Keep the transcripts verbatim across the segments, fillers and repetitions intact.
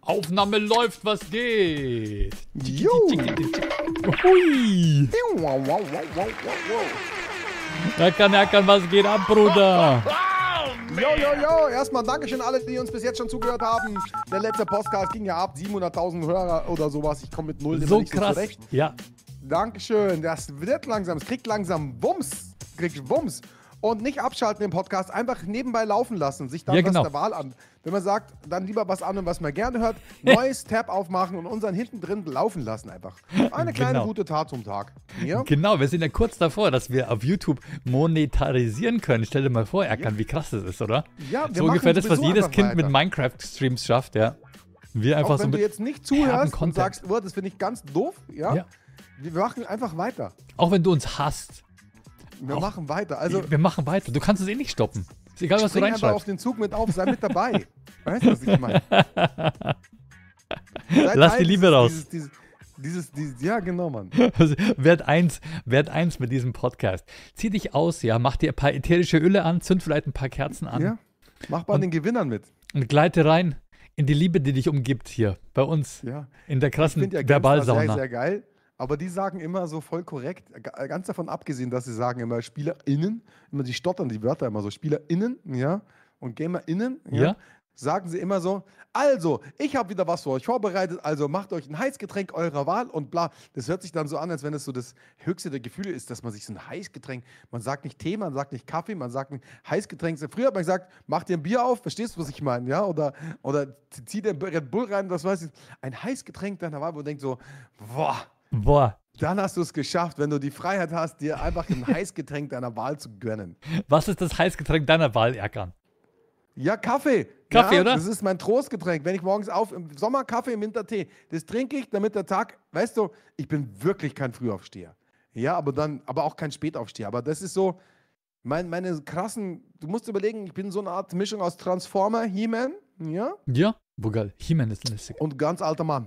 Aufnahme läuft, was geht? Jo. Hui. Erkan, Erkan, was geht ab, Bruder? Jo, jo, jo. Erstmal Dankeschön alle, die uns bis jetzt schon zugehört haben. Der letzte Podcast ging ja ab, siebenhunderttausend Hörer oder sowas. Ich komme mit null So immer nicht krass. so zurecht. Ja. Dankeschön. Das wird langsam. Es kriegt langsam Wumms. Kriegt Wumms. Und nicht abschalten im Podcast, einfach nebenbei laufen lassen, sich dann Ja, was genau. der Wahl an. Wenn man sagt, dann lieber was an und was man gerne hört, neues Tab aufmachen und unseren hinten drin laufen lassen einfach. Eine kleine Genau. gute Tat zum Tag. Ja? Genau, wir sind ja kurz davor, dass wir auf YouTube monetarisieren können. Stell dir mal vor, Erkan, wie krass das ist, oder? Ja, wir So machen ungefähr das, was sowieso jedes einfach Kind weiter. mit Minecraft-Streams schafft, ja. Wir einfach Auch so wenn mit du jetzt nicht herben zuhörst und Content. sagst, oh, das finde ich ganz doof, ja? Ja. Wir machen einfach weiter. Auch wenn du uns hasst. Wir Auch- machen weiter. Also wir machen weiter. Du kannst es eh nicht stoppen. Ist egal, was du spring einfach auf reinschreibst. den Zug mit auf, sei mit dabei. Weißt du, was ich meine? Sei Lass Teil die Liebe dieses, raus. Dieses, dieses, dieses, dieses, ja, genau, Mann. Also, Wert eins, Wert eins mit diesem Podcast. Zieh dich aus, ja, mach dir ein paar ätherische Öle an, zünd vielleicht ein paar Kerzen an Ja? Mach bei Und- den Gewinnern mit. und gleite rein in die Liebe, die dich umgibt hier bei uns Ja. in der Ich krassen finde ja Gangster sehr, Verbalsauna. sehr geil. Aber die sagen immer so voll korrekt, g- ganz davon abgesehen, dass sie sagen immer SpielerInnen, immer die stottern die Wörter immer so, SpielerInnen, ja, und GamerInnen, ja, Ja. sagen sie immer so, also, ich habe wieder was für euch vorbereitet, also macht euch ein Heißgetränk eurer Wahl und bla. Das hört sich dann so an, als wenn es so das höchste der Gefühle ist, dass man sich so ein Heißgetränk, man sagt nicht Tee, man sagt nicht Kaffee, man sagt ein Heißgetränk. Früher hat man gesagt, mach dir ein Bier auf, verstehst du, was ich meine, ja, oder, oder zieh dir ein Red Bull rein, was weiß ich, ein Heißgetränk deiner Wahl, wo du denkst so, boah, Boah, dann hast du es geschafft, wenn du die Freiheit hast, dir einfach ein Heißgetränk deiner Wahl zu gönnen. was ist das Heißgetränk deiner Wahl, Erkan? Ja, Kaffee. Kaffee, ja, oder? Das ist mein Trostgetränk. Wenn ich morgens auf, im Sommer Kaffee, im Winter Tee. Das trinke ich, damit der Tag, weißt du, ich bin wirklich kein Frühaufsteher. Ja, aber dann, aber auch kein Spätaufsteher. Aber das ist so, mein, meine krassen, du musst überlegen, ich bin so eine Art Mischung aus Transformer, He-Man, ja, Ja? Wo geil. He-Man ist lässig. und ganz alter Mann.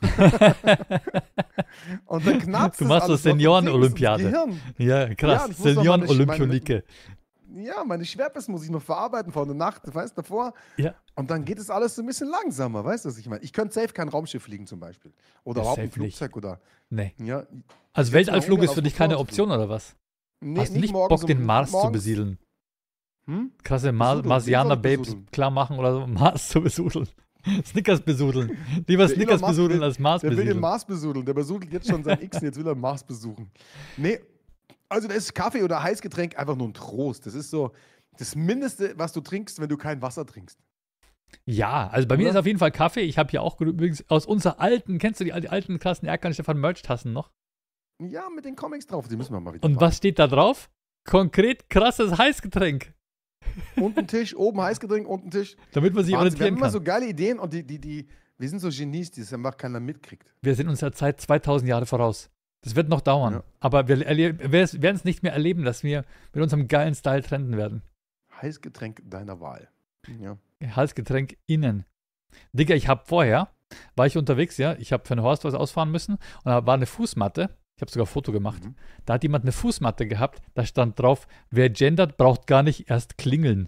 Und dann knappst Du das machst so alles noch und Senioren-Olympiade. ins Gehirn. Ja, Ja, krass. und ich muss noch meine- Senioren-Olympionike. Ja, meine Schwerpes muss ich noch verarbeiten von der Nacht, weißt du, davor. Ja. Und dann geht es alles so ein bisschen langsamer, weißt du, was ich meine? Ich könnte safe kein Raumschiff fliegen zum Beispiel. Oder Ja, überhaupt ein safe nicht. Flugzeug oder, Nee. ja. Also Jetzt Weltallflug mal ist für dich keine Option, oder was? Nee, Hast du nicht morgens Bock, den um- Mars zu morgens- besiedeln? Hm? Krasse Mar Besudeln. Marsianer-Babes Besudeln. klar machen oder so, Mars zu besudeln. Snickers besudeln. Lieber Der Snickers Elon Musk besudeln will- als Mars Der will den besiedeln. Mars besudeln. Der besudelt jetzt schon sein X und jetzt will er den Mars besuchen. Nee, also da ist Kaffee oder Heißgetränk einfach nur ein Trost. Das ist so das Mindeste, was du trinkst, wenn du kein Wasser trinkst. Ja, also bei mir Oder? ist auf jeden Fall Kaffee. Ich habe hier auch übrigens aus unserer alten, kennst du die, die alten krassen Erkan Stefan Merch-Tassen noch? Ja, mit den Comics drauf, die müssen wir mal wieder Und machen. was steht da drauf? Konkret krasses Heißgetränk. Unten Tisch, oben Heißgetränk, unten Tisch. Damit man sich Wahnsinn, wir haben orientieren immer kann. so geile Ideen und die, die, die, wir sind so Genies, die es einfach keiner mitkriegt. Wir sind unserer Zeit zweitausend Jahre voraus. Das wird noch dauern. Ja. Aber wir erleb- wir werden es nicht mehr erleben, dass wir mit unserem geilen Style trenden werden. Heißgetränk deiner Wahl. Ja. Heißgetränk innen. Digga, ich habe vorher, war ich unterwegs, ja, ich habe für einen Horst was ausfahren müssen und da war eine Fußmatte, ich habe sogar ein Foto gemacht, Mhm. da hat jemand eine Fußmatte gehabt, da stand drauf, wer gendert, braucht gar nicht erst klingeln.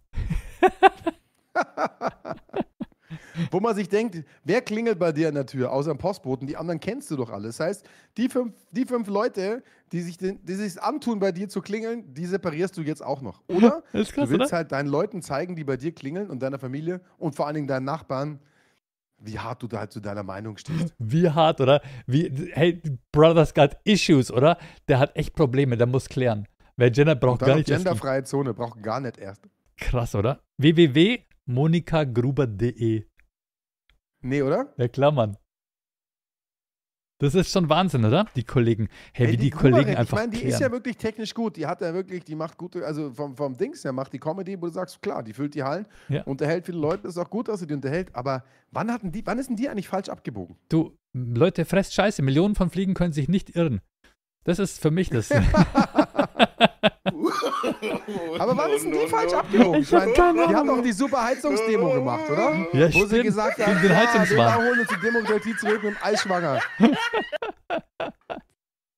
Wo man sich denkt, wer klingelt bei dir an der Tür, außer dem Postboten? Die anderen kennst du doch alle. Das heißt, die fünf, die fünf Leute, die sich den, die sich antun, bei dir zu klingeln, die separierst du jetzt auch noch. Oder Das ist krass, du willst oder? halt deinen Leuten zeigen, die bei dir klingeln und deiner Familie und vor allen Dingen deinen Nachbarn, wie hart du da halt zu deiner Meinung stehst. Wie hart, oder? Wie, hey, Brother's got issues, oder? Der hat echt Probleme, der muss klären. Wer gendert, braucht Und dann gar noch nicht erst. genderfreie Zone, braucht gar nicht erst. Krass, oder? w w w punkt monika gruber punkt d e. Nee, oder? Ja klar, Mann. Das ist schon Wahnsinn, oder? Die Kollegen. Hey, Ey, wie die, Gruberin, Kollegen einfach Ich meine, die klären. ist ja wirklich technisch gut. Die hat ja wirklich, die macht gute, also vom, vom Dings her macht die Comedy, wo du sagst, klar, die füllt die Hallen, Ja. unterhält viele Leute, ist auch gut, dass sie die unterhält. Aber wann hatten die, wann ist denn die eigentlich falsch abgebogen? Du, Leute, fresst Scheiße. Millionen von Fliegen können sich nicht irren. Das ist für mich das. Aber wann ist denn die falsch abgebogen? Ich meine, die hat doch die super Heizungsdemo gemacht, oder? Ja, Wo sie stimmt. gesagt Gegen hat, den ja, Heizungswahn. wir holen uns die Demokratie zurück mit dem Eisschwanger.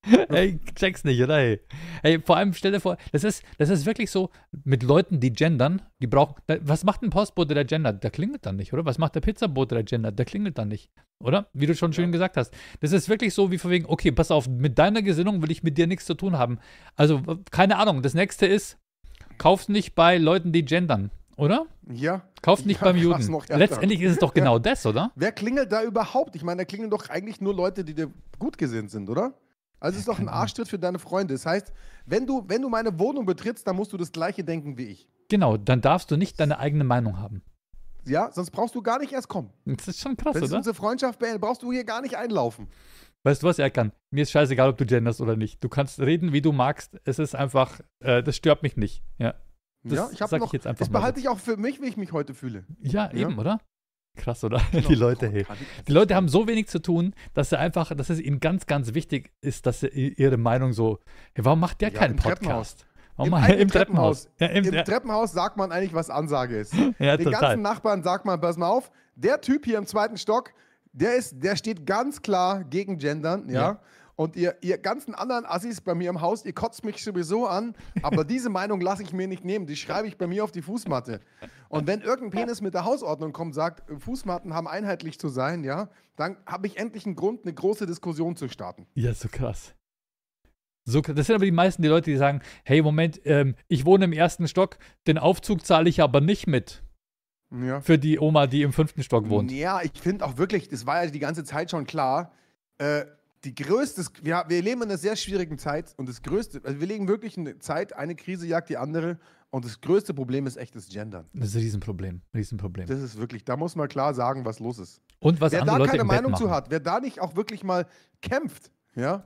Ey, check's nicht, oder? Ey, ey vor allem stell dir vor, das ist, das ist wirklich so mit Leuten, die gendern, die brauchen, was macht ein Postbote, der gendert? Der klingelt dann nicht, oder? Was macht der Pizzabote, der gendert? Der klingelt dann nicht, oder? Wie du schon schön Ja. gesagt hast. Das ist wirklich so wie von wegen, okay, pass auf, mit deiner Gesinnung will ich mit dir nichts zu tun haben. Also, keine Ahnung, das nächste ist, kauf's nicht bei Leuten, die gendern, oder? Ja. Kauf's nicht Ja, beim krass Juden. noch, ja, Letztendlich ist es doch genau das, oder? Wer klingelt da überhaupt? Ich meine, da klingeln doch eigentlich nur Leute, die dir gut gesinnt sind, oder? Also es ist doch ein keine Ahnung. Arschtritt für deine Freunde. Das heißt, wenn du, wenn du meine Wohnung betrittst, dann musst du das Gleiche denken wie ich. Genau, dann darfst du nicht deine eigene Meinung haben. Ja, sonst brauchst du gar nicht erst kommen. Das ist schon krass, Wenn es oder? unsere Freundschaft beendet, brauchst du hier gar nicht einlaufen. Weißt du was, Erkan? Mir ist scheißegal, ob du genderst oder nicht. Du kannst reden, wie du magst. Es ist einfach, äh, das stört mich nicht. Ja, das ja, ich habe sag noch, ich jetzt einfach das mal behalte ich auch für mich, wie ich mich heute fühle. Ja, Ja. eben, oder? Krass, oder? Genau. Die Leute, Oh, hey. kann ich- Die Leute haben so wenig zu tun, dass sie einfach, dass es ihnen ganz, ganz wichtig ist, dass sie ihre Meinung so, hey, warum macht der Ja, keinen im Treppenhaus. Podcast? Warum Im macht- eigenen im Treppenhaus. Ja, im, Im ja, Treppenhaus sagt man eigentlich, was Ansage ist. ja, Den total. ganzen Nachbarn sagt man, pass mal auf, der Typ hier im zweiten Stock, der ist, der steht ganz klar gegen Gendern, ja. Ja. Und ihr, ihr ganzen anderen Assis bei mir im Haus, ihr kotzt mich sowieso an, aber diese Meinung lasse ich mir nicht nehmen. Die schreibe ich bei mir auf die Fußmatte. Und wenn irgendein Penis mit der Hausordnung kommt und sagt, Fußmatten haben einheitlich zu sein, ja, dann habe ich endlich einen Grund, eine große Diskussion zu starten. Ja, so krass. So, krass. Das sind aber die meisten die Leute, die sagen, hey, Moment, ähm, ich wohne im ersten Stock, den Aufzug zahle ich aber nicht mit Ja. für die Oma, die im fünften Stock wohnt. Ja, ich finde auch wirklich, das war ja die ganze Zeit schon klar, äh, die größte, wir, wir leben in einer sehr schwierigen Zeit und das größte, also wir legen wirklich eine Zeit, eine Krise jagt die andere und das größte Problem ist echt das Gendern. Das ist ein Riesenproblem. Riesenproblem. Das ist wirklich, da muss man klar sagen, was los ist. Und was Wer andere da Leute keine im Bett Meinung zu machen. hat, wer da nicht auch wirklich mal kämpft, ja?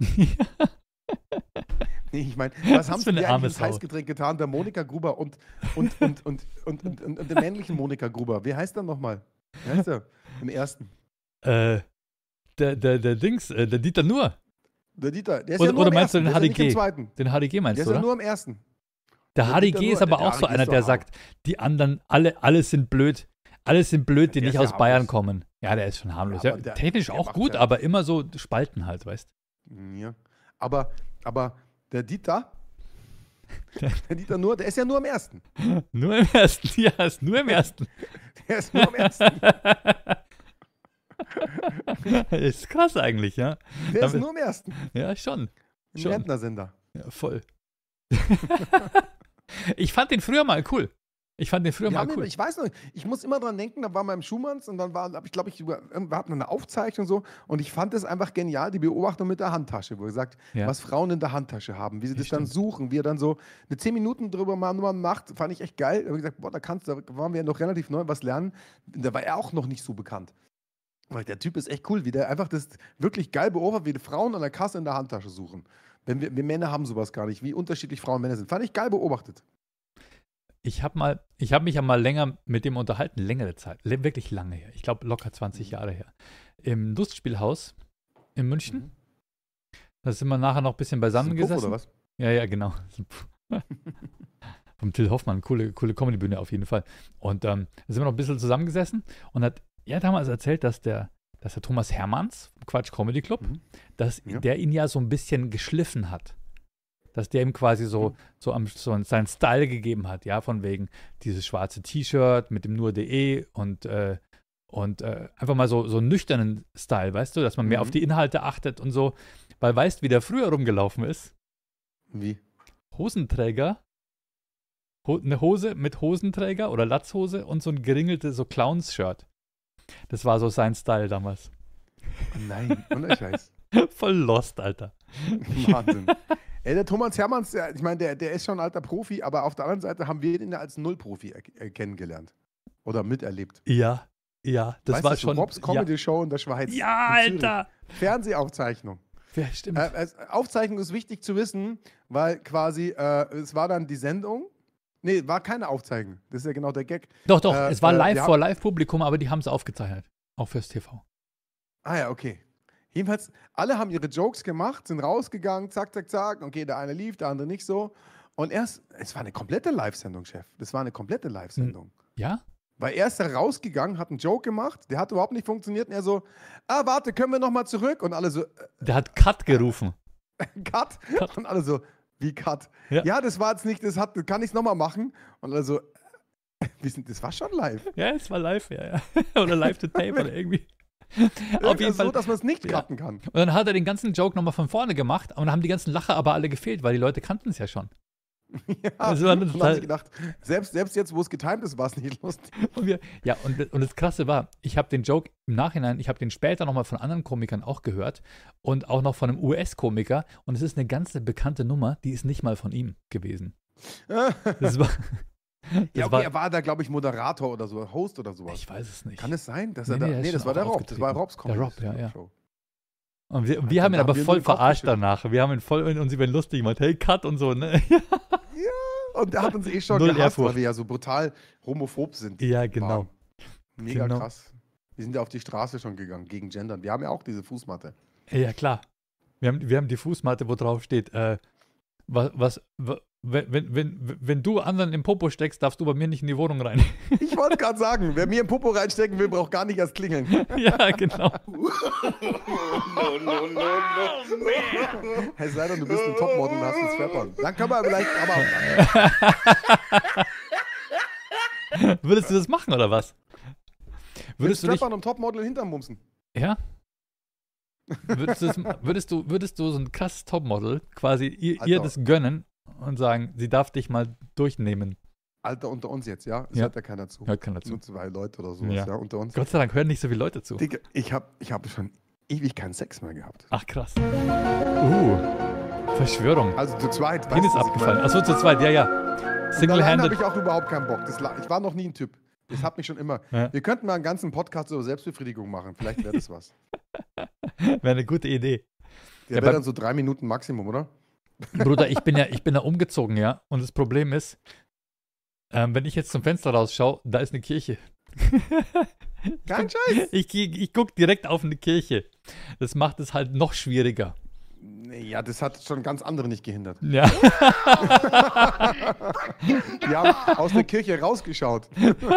Nee, ich meine, was haben für eine sie arme eigentlich ins Sau. Heißgetränk getan? Der Monika Gruber und, und, und, und, und, und, und, und der männlichen Monika Gruber. Wie heißt der nochmal? Wie heißt der? Im ersten. Äh, der, der, der Dings, äh, der Dieter Nur. Der Dieter, der ist Oder- ja nur oder im meinst du ersten, den der ist ja nicht H D G? im zweiten. Den H D G meinst Der ist du, ja oder? nur im ersten. Der der H D Dieter G Nur- ist aber der auch H D so G einer, ist der doch sagt, die anderen, alle, alle sind blöd. Alle sind blöd, die Der nicht ist ja aus Bayern harmlos. kommen. Ja, der ist schon harmlos. Ja, Ja, aber der- technisch der auch macht gut, ja- aber immer so Spalten halt, weißt Ja. Aber, aber der Dieter, der Dieter nur, der ist ja nur im ersten. du? Nur im ersten. Ja, ist nur im ersten. Der ist nur im ersten. Ist krass eigentlich, ja. Der ist Damit- nur im ersten. Ja, schon. Im Schon. Rentnersender. Ja, voll. Ich fand den früher mal cool. Ich fand den früher Wir mal haben cool. ihn, ich weiß noch, ich muss immer dran denken, da war man im Schumanns und dann war, ich glaube, ich, wir hatten eine Aufzeichnung so und ich fand es einfach genial, die Beobachtung mit der Handtasche, wo er sagt, Ja. was Frauen in der Handtasche haben, wie sie Ja, das dann stimmt. suchen, wie er dann so eine zehn Minuten drüber mal nur macht, fand ich echt geil. Da habe ich gesagt, boah, da kannst du, da waren wir ja noch relativ neu was lernen. Da war er auch noch nicht so bekannt. Weil der Typ ist echt cool, wie der einfach das wirklich geil beobachtet, wie die Frauen an der Kasse in der Handtasche suchen. Denn wir, wir Männer haben sowas gar nicht, wie unterschiedlich Frauen und Männer sind. Fand ich geil beobachtet. Ich habe mal, ich habe mich ja mal länger mit dem unterhalten, längere Zeit, le- wirklich lange her. Ich glaube locker zwanzig Jahre her. Im Lustspielhaus in München. Mhm. Da sind wir nachher noch ein bisschen beisammen Ist das ein Puff gesessen. oder was? Ja, ja, genau. Vom Till Hoffmann, coole, coole Comedy-Bühne auf jeden Fall. Und ähm, da sind wir noch ein bisschen zusammengesessen und hat er damals erzählt, dass der, dass der Thomas Hermanns vom Quatsch Comedy Club, Mhm. dass Ja. der ihn ja so ein bisschen geschliffen hat. Dass der ihm quasi so, Mhm. so, am, so seinen Style gegeben hat, ja, von wegen dieses schwarze T-Shirt mit dem nur.de und, äh, und äh, einfach mal so, so einen nüchternen Style, weißt du, dass man mehr Mhm. auf die Inhalte achtet und so. Weil weißt, wie der früher rumgelaufen ist? Wie? Hosenträger, Ho eine Hose mit Hosenträger oder Latzhose und so ein geringeltes, so Clowns-Shirt. Das war so sein Style damals. Oh nein, ohne Scheiß. Voll lost, Alter. Wahnsinn. Ey, der Thomas Hermanns, der, ich meine, der, der ist schon ein alter Profi, aber auf der anderen Seite haben wir ihn ja als Nullprofi er, er kennengelernt. Oder miterlebt. Ja, ja, das weißt war du, so schon. Robs ja, Comedy Show in der Schweiz. ja, in Zürich. Alter. Fernsehaufzeichnung. Ja, stimmt. Äh, es- Aufzeichnung ist wichtig zu wissen, weil quasi, äh, es war dann die Sendung. Nee, war keine Aufzeichnung. Das ist ja genau der Gag. doch, doch, äh, es war äh, live wir vor Live-Publikum, aber die haben es aufgezeichnet. Auch fürs T V. Ah ja, okay. Jedenfalls, alle haben ihre Jokes gemacht, sind rausgegangen, zack, zack, zack. Okay, der eine lief, der andere nicht so. Und erst, es war eine komplette Live-Sendung, Chef. Das war eine komplette Live-Sendung. Ja? Weil er ist da rausgegangen, hat einen Joke gemacht, der hat überhaupt nicht funktioniert. Und er so, ah, warte, können wir nochmal zurück? Und alle so, äh, Der hat Cut gerufen. Cut. Cut. Und alle so, wie Cut? Ja. Ja, das war jetzt nicht, das hat, kann ich nochmal machen? Und alle so, wir sind, das war schon live. Ja, es war live, ja, ja. Oder live to tape oder irgendwie. Auf jeden so, Fall. dass man es nicht Ja. cutten kann. Und dann hat er den ganzen Joke nochmal von vorne gemacht und dann haben die ganzen Lacher aber alle gefehlt, weil die Leute kannten es ja schon. Ja, Das war eine und total- haben sich gedacht, selbst, selbst jetzt, wo es getimed ist, war es nicht lustig. Und wir, ja, und, und das Krasse war, ich habe den Joke im Nachhinein, ich habe den später nochmal von anderen Komikern auch gehört und auch noch von einem U S-Komiker und es ist eine ganze bekannte Nummer, die ist nicht mal von ihm gewesen. Das war, das Ja, okay, war er war da, glaube ich, Moderator oder so, Host oder sowas. ich weiß es nicht. Kann es sein, dass Nee, er da, nee, er ist nee, das schon war der auch Rob, das war aufgetreten. Robs Der Comedy Rob, ja, ja. Show. Und wir, Und wir haben ihn dann aber haben wir voll nur den Kopf verarscht geschüttelt. danach. Wir haben ihn voll uns über ihn lustig gemacht. Hey, Cut und so, ne? Und er hat uns eh schon Null gehasst, Ehrfurcht. weil wir ja so brutal homophob sind. Ja, genau. Waren. Mega Genau. krass. Wir sind ja auf die Straße schon gegangen, gegen Gendern. Wir haben ja auch diese Fußmatte. Ja, klar. Wir haben, wir haben die Fußmatte, wo drauf steht, äh, was, was, wa- wenn, wenn, wenn, wenn du anderen im Popo steckst, darfst du bei mir nicht in die Wohnung rein. Ich wollte gerade sagen, wer mir im Popo reinstecken will, braucht gar nicht erst klingeln. Ja, genau. Es sei denn, du bist ein Topmodel und hast einen Strap-on. Dann können wir vielleicht, aber Würdest du das machen, oder was? Würdest du dich, Strap-on und Topmodel hinterm Bumsen. ja? Würdest du, das, würdest, du, würdest du so ein krasses Topmodel quasi ihr, ihr Alter. das gönnen und sagen, sie darf dich mal durchnehmen? Alter, unter uns jetzt, ja? Es Ja. hört ja keiner zu. Hört keiner zu. Nur zwei Leute oder sowas, Ja. ja, unter uns. Gott sei Dank hören nicht so viele Leute zu. Digga, ich habe ich hab schon ewig keinen Sex mehr gehabt. Ach, krass. Uh, Verschwörung. Also zu zweit. weißt Penis du, was ich abgefallen. meine? Achso, zu zweit, ja, ja. Und alleine habe Single-handed. ich auch überhaupt keinen Bock. Das, la- ich war noch nie ein Typ. Das hat mich schon immer. Ja. Wir könnten mal einen ganzen Podcast über Selbstbefriedigung machen. Vielleicht wäre das was. Wäre eine gute Idee. Der Ja, wäre bei- dann so drei Minuten Maximum, oder? Bruder, ich bin ja, ich bin da umgezogen, ja. Und das Problem ist, ähm, wenn ich jetzt zum Fenster rausschaue, da ist eine Kirche. Kein Scheiß. Ich, ich, ich gucke direkt auf eine Kirche. Das macht es halt noch schwieriger. Nee, ja, das hat schon ganz andere nicht gehindert. Ja. Die haben aus der Kirche rausgeschaut.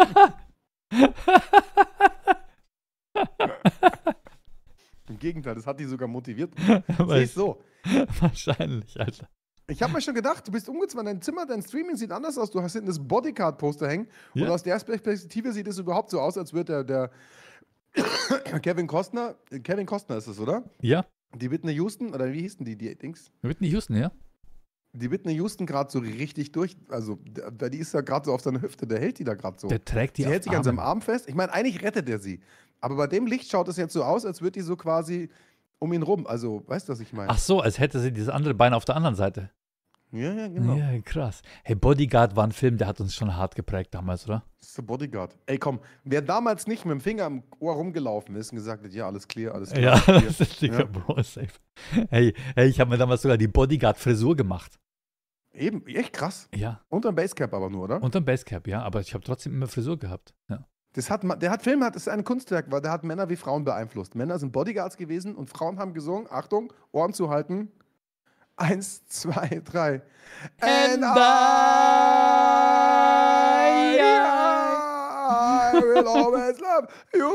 Im Gegenteil, das hat die sogar motiviert. Weil- Siehst so. Wahrscheinlich, Alter. Ich habe mir schon gedacht, du bist umgezogen, dein Zimmer, dein Streaming sieht anders aus. Du hast hinten das Bodyguard-Poster hängen. Ja. Und aus der Perspektive sieht es überhaupt so aus, als würde der, der Kevin Costner, Kevin Costner ist es, oder? Ja, Die Whitney Houston, oder wie hießen die, die Dings? Whitney Houston, ja? Die Whitney Houston gerade so richtig durch, also der- die ist ja gerade so auf seiner Hüfte, der hält die da gerade so. Der trägt die Die auf hält sich an seinem Armen. Arm fest. Ich meine, eigentlich rettet er sie. Aber bei dem Licht schaut es jetzt so aus, als würde die so quasi um ihn rum. Also, weißt du, was ich meine? Ach so, als hätte sie dieses andere Bein auf der anderen Seite. Ja, ja, genau. Ja, krass. Hey, Bodyguard war ein Film, der hat uns schon hart geprägt damals, oder? Das ist der Bodyguard. Ey, komm, wer damals nicht mit dem Finger am Ohr rumgelaufen ist und gesagt hat, ja, alles clear, alles klar. Ja, alles clear. das ist Digga, Ja. Bro, safe. Hey, hey, ich habe mir damals sogar die Bodyguard-Frisur gemacht. Eben, echt krass. Ja, Unterm Basecap aber nur, oder? unterm Basecap, ja, aber ich habe trotzdem immer Frisur gehabt. Ja. Das hat, ma- der hat Film, hat, das ist ein Kunstwerk, weil der hat Männer wie Frauen beeinflusst. Männer sind Bodyguards gewesen und Frauen haben gesungen, Achtung, Ohren zu halten. Eins, zwei, drei. And I, I will always love you.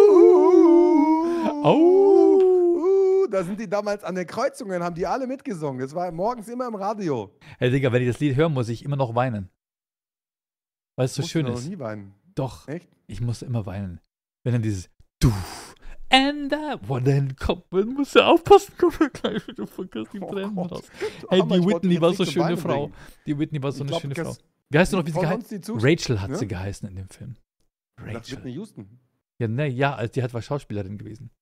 Oh. Da sind die damals an den Kreuzungen, haben die alle mitgesungen. Das war morgens immer im Radio. Hey, Digga, wenn ich das Lied höre, muss ich immer noch weinen. Weil es so Mussten schön wir noch ist. nie weinen. Doch, Echt? ich musste immer weinen. Wenn dann dieses Du and I, boah, dann kommt, man muss ja aufpassen, komm mal gleich, du vergisst die Oh Tränen Gott. raus. Du Hey, Armer, die ich wollte Whitney jetzt war nicht so zum schöne Weinen Frau. bringen. Die Whitney war so Ich eine glaub, schöne Frau. das- Wie heißt du noch, wie sie Von geheißen? uns die Zus- Rachel hat Ja? sie geheißen in dem Film. Nach Rachel. Whitney Houston. Ja, ne, ja, also die hat war Schauspielerin gewesen.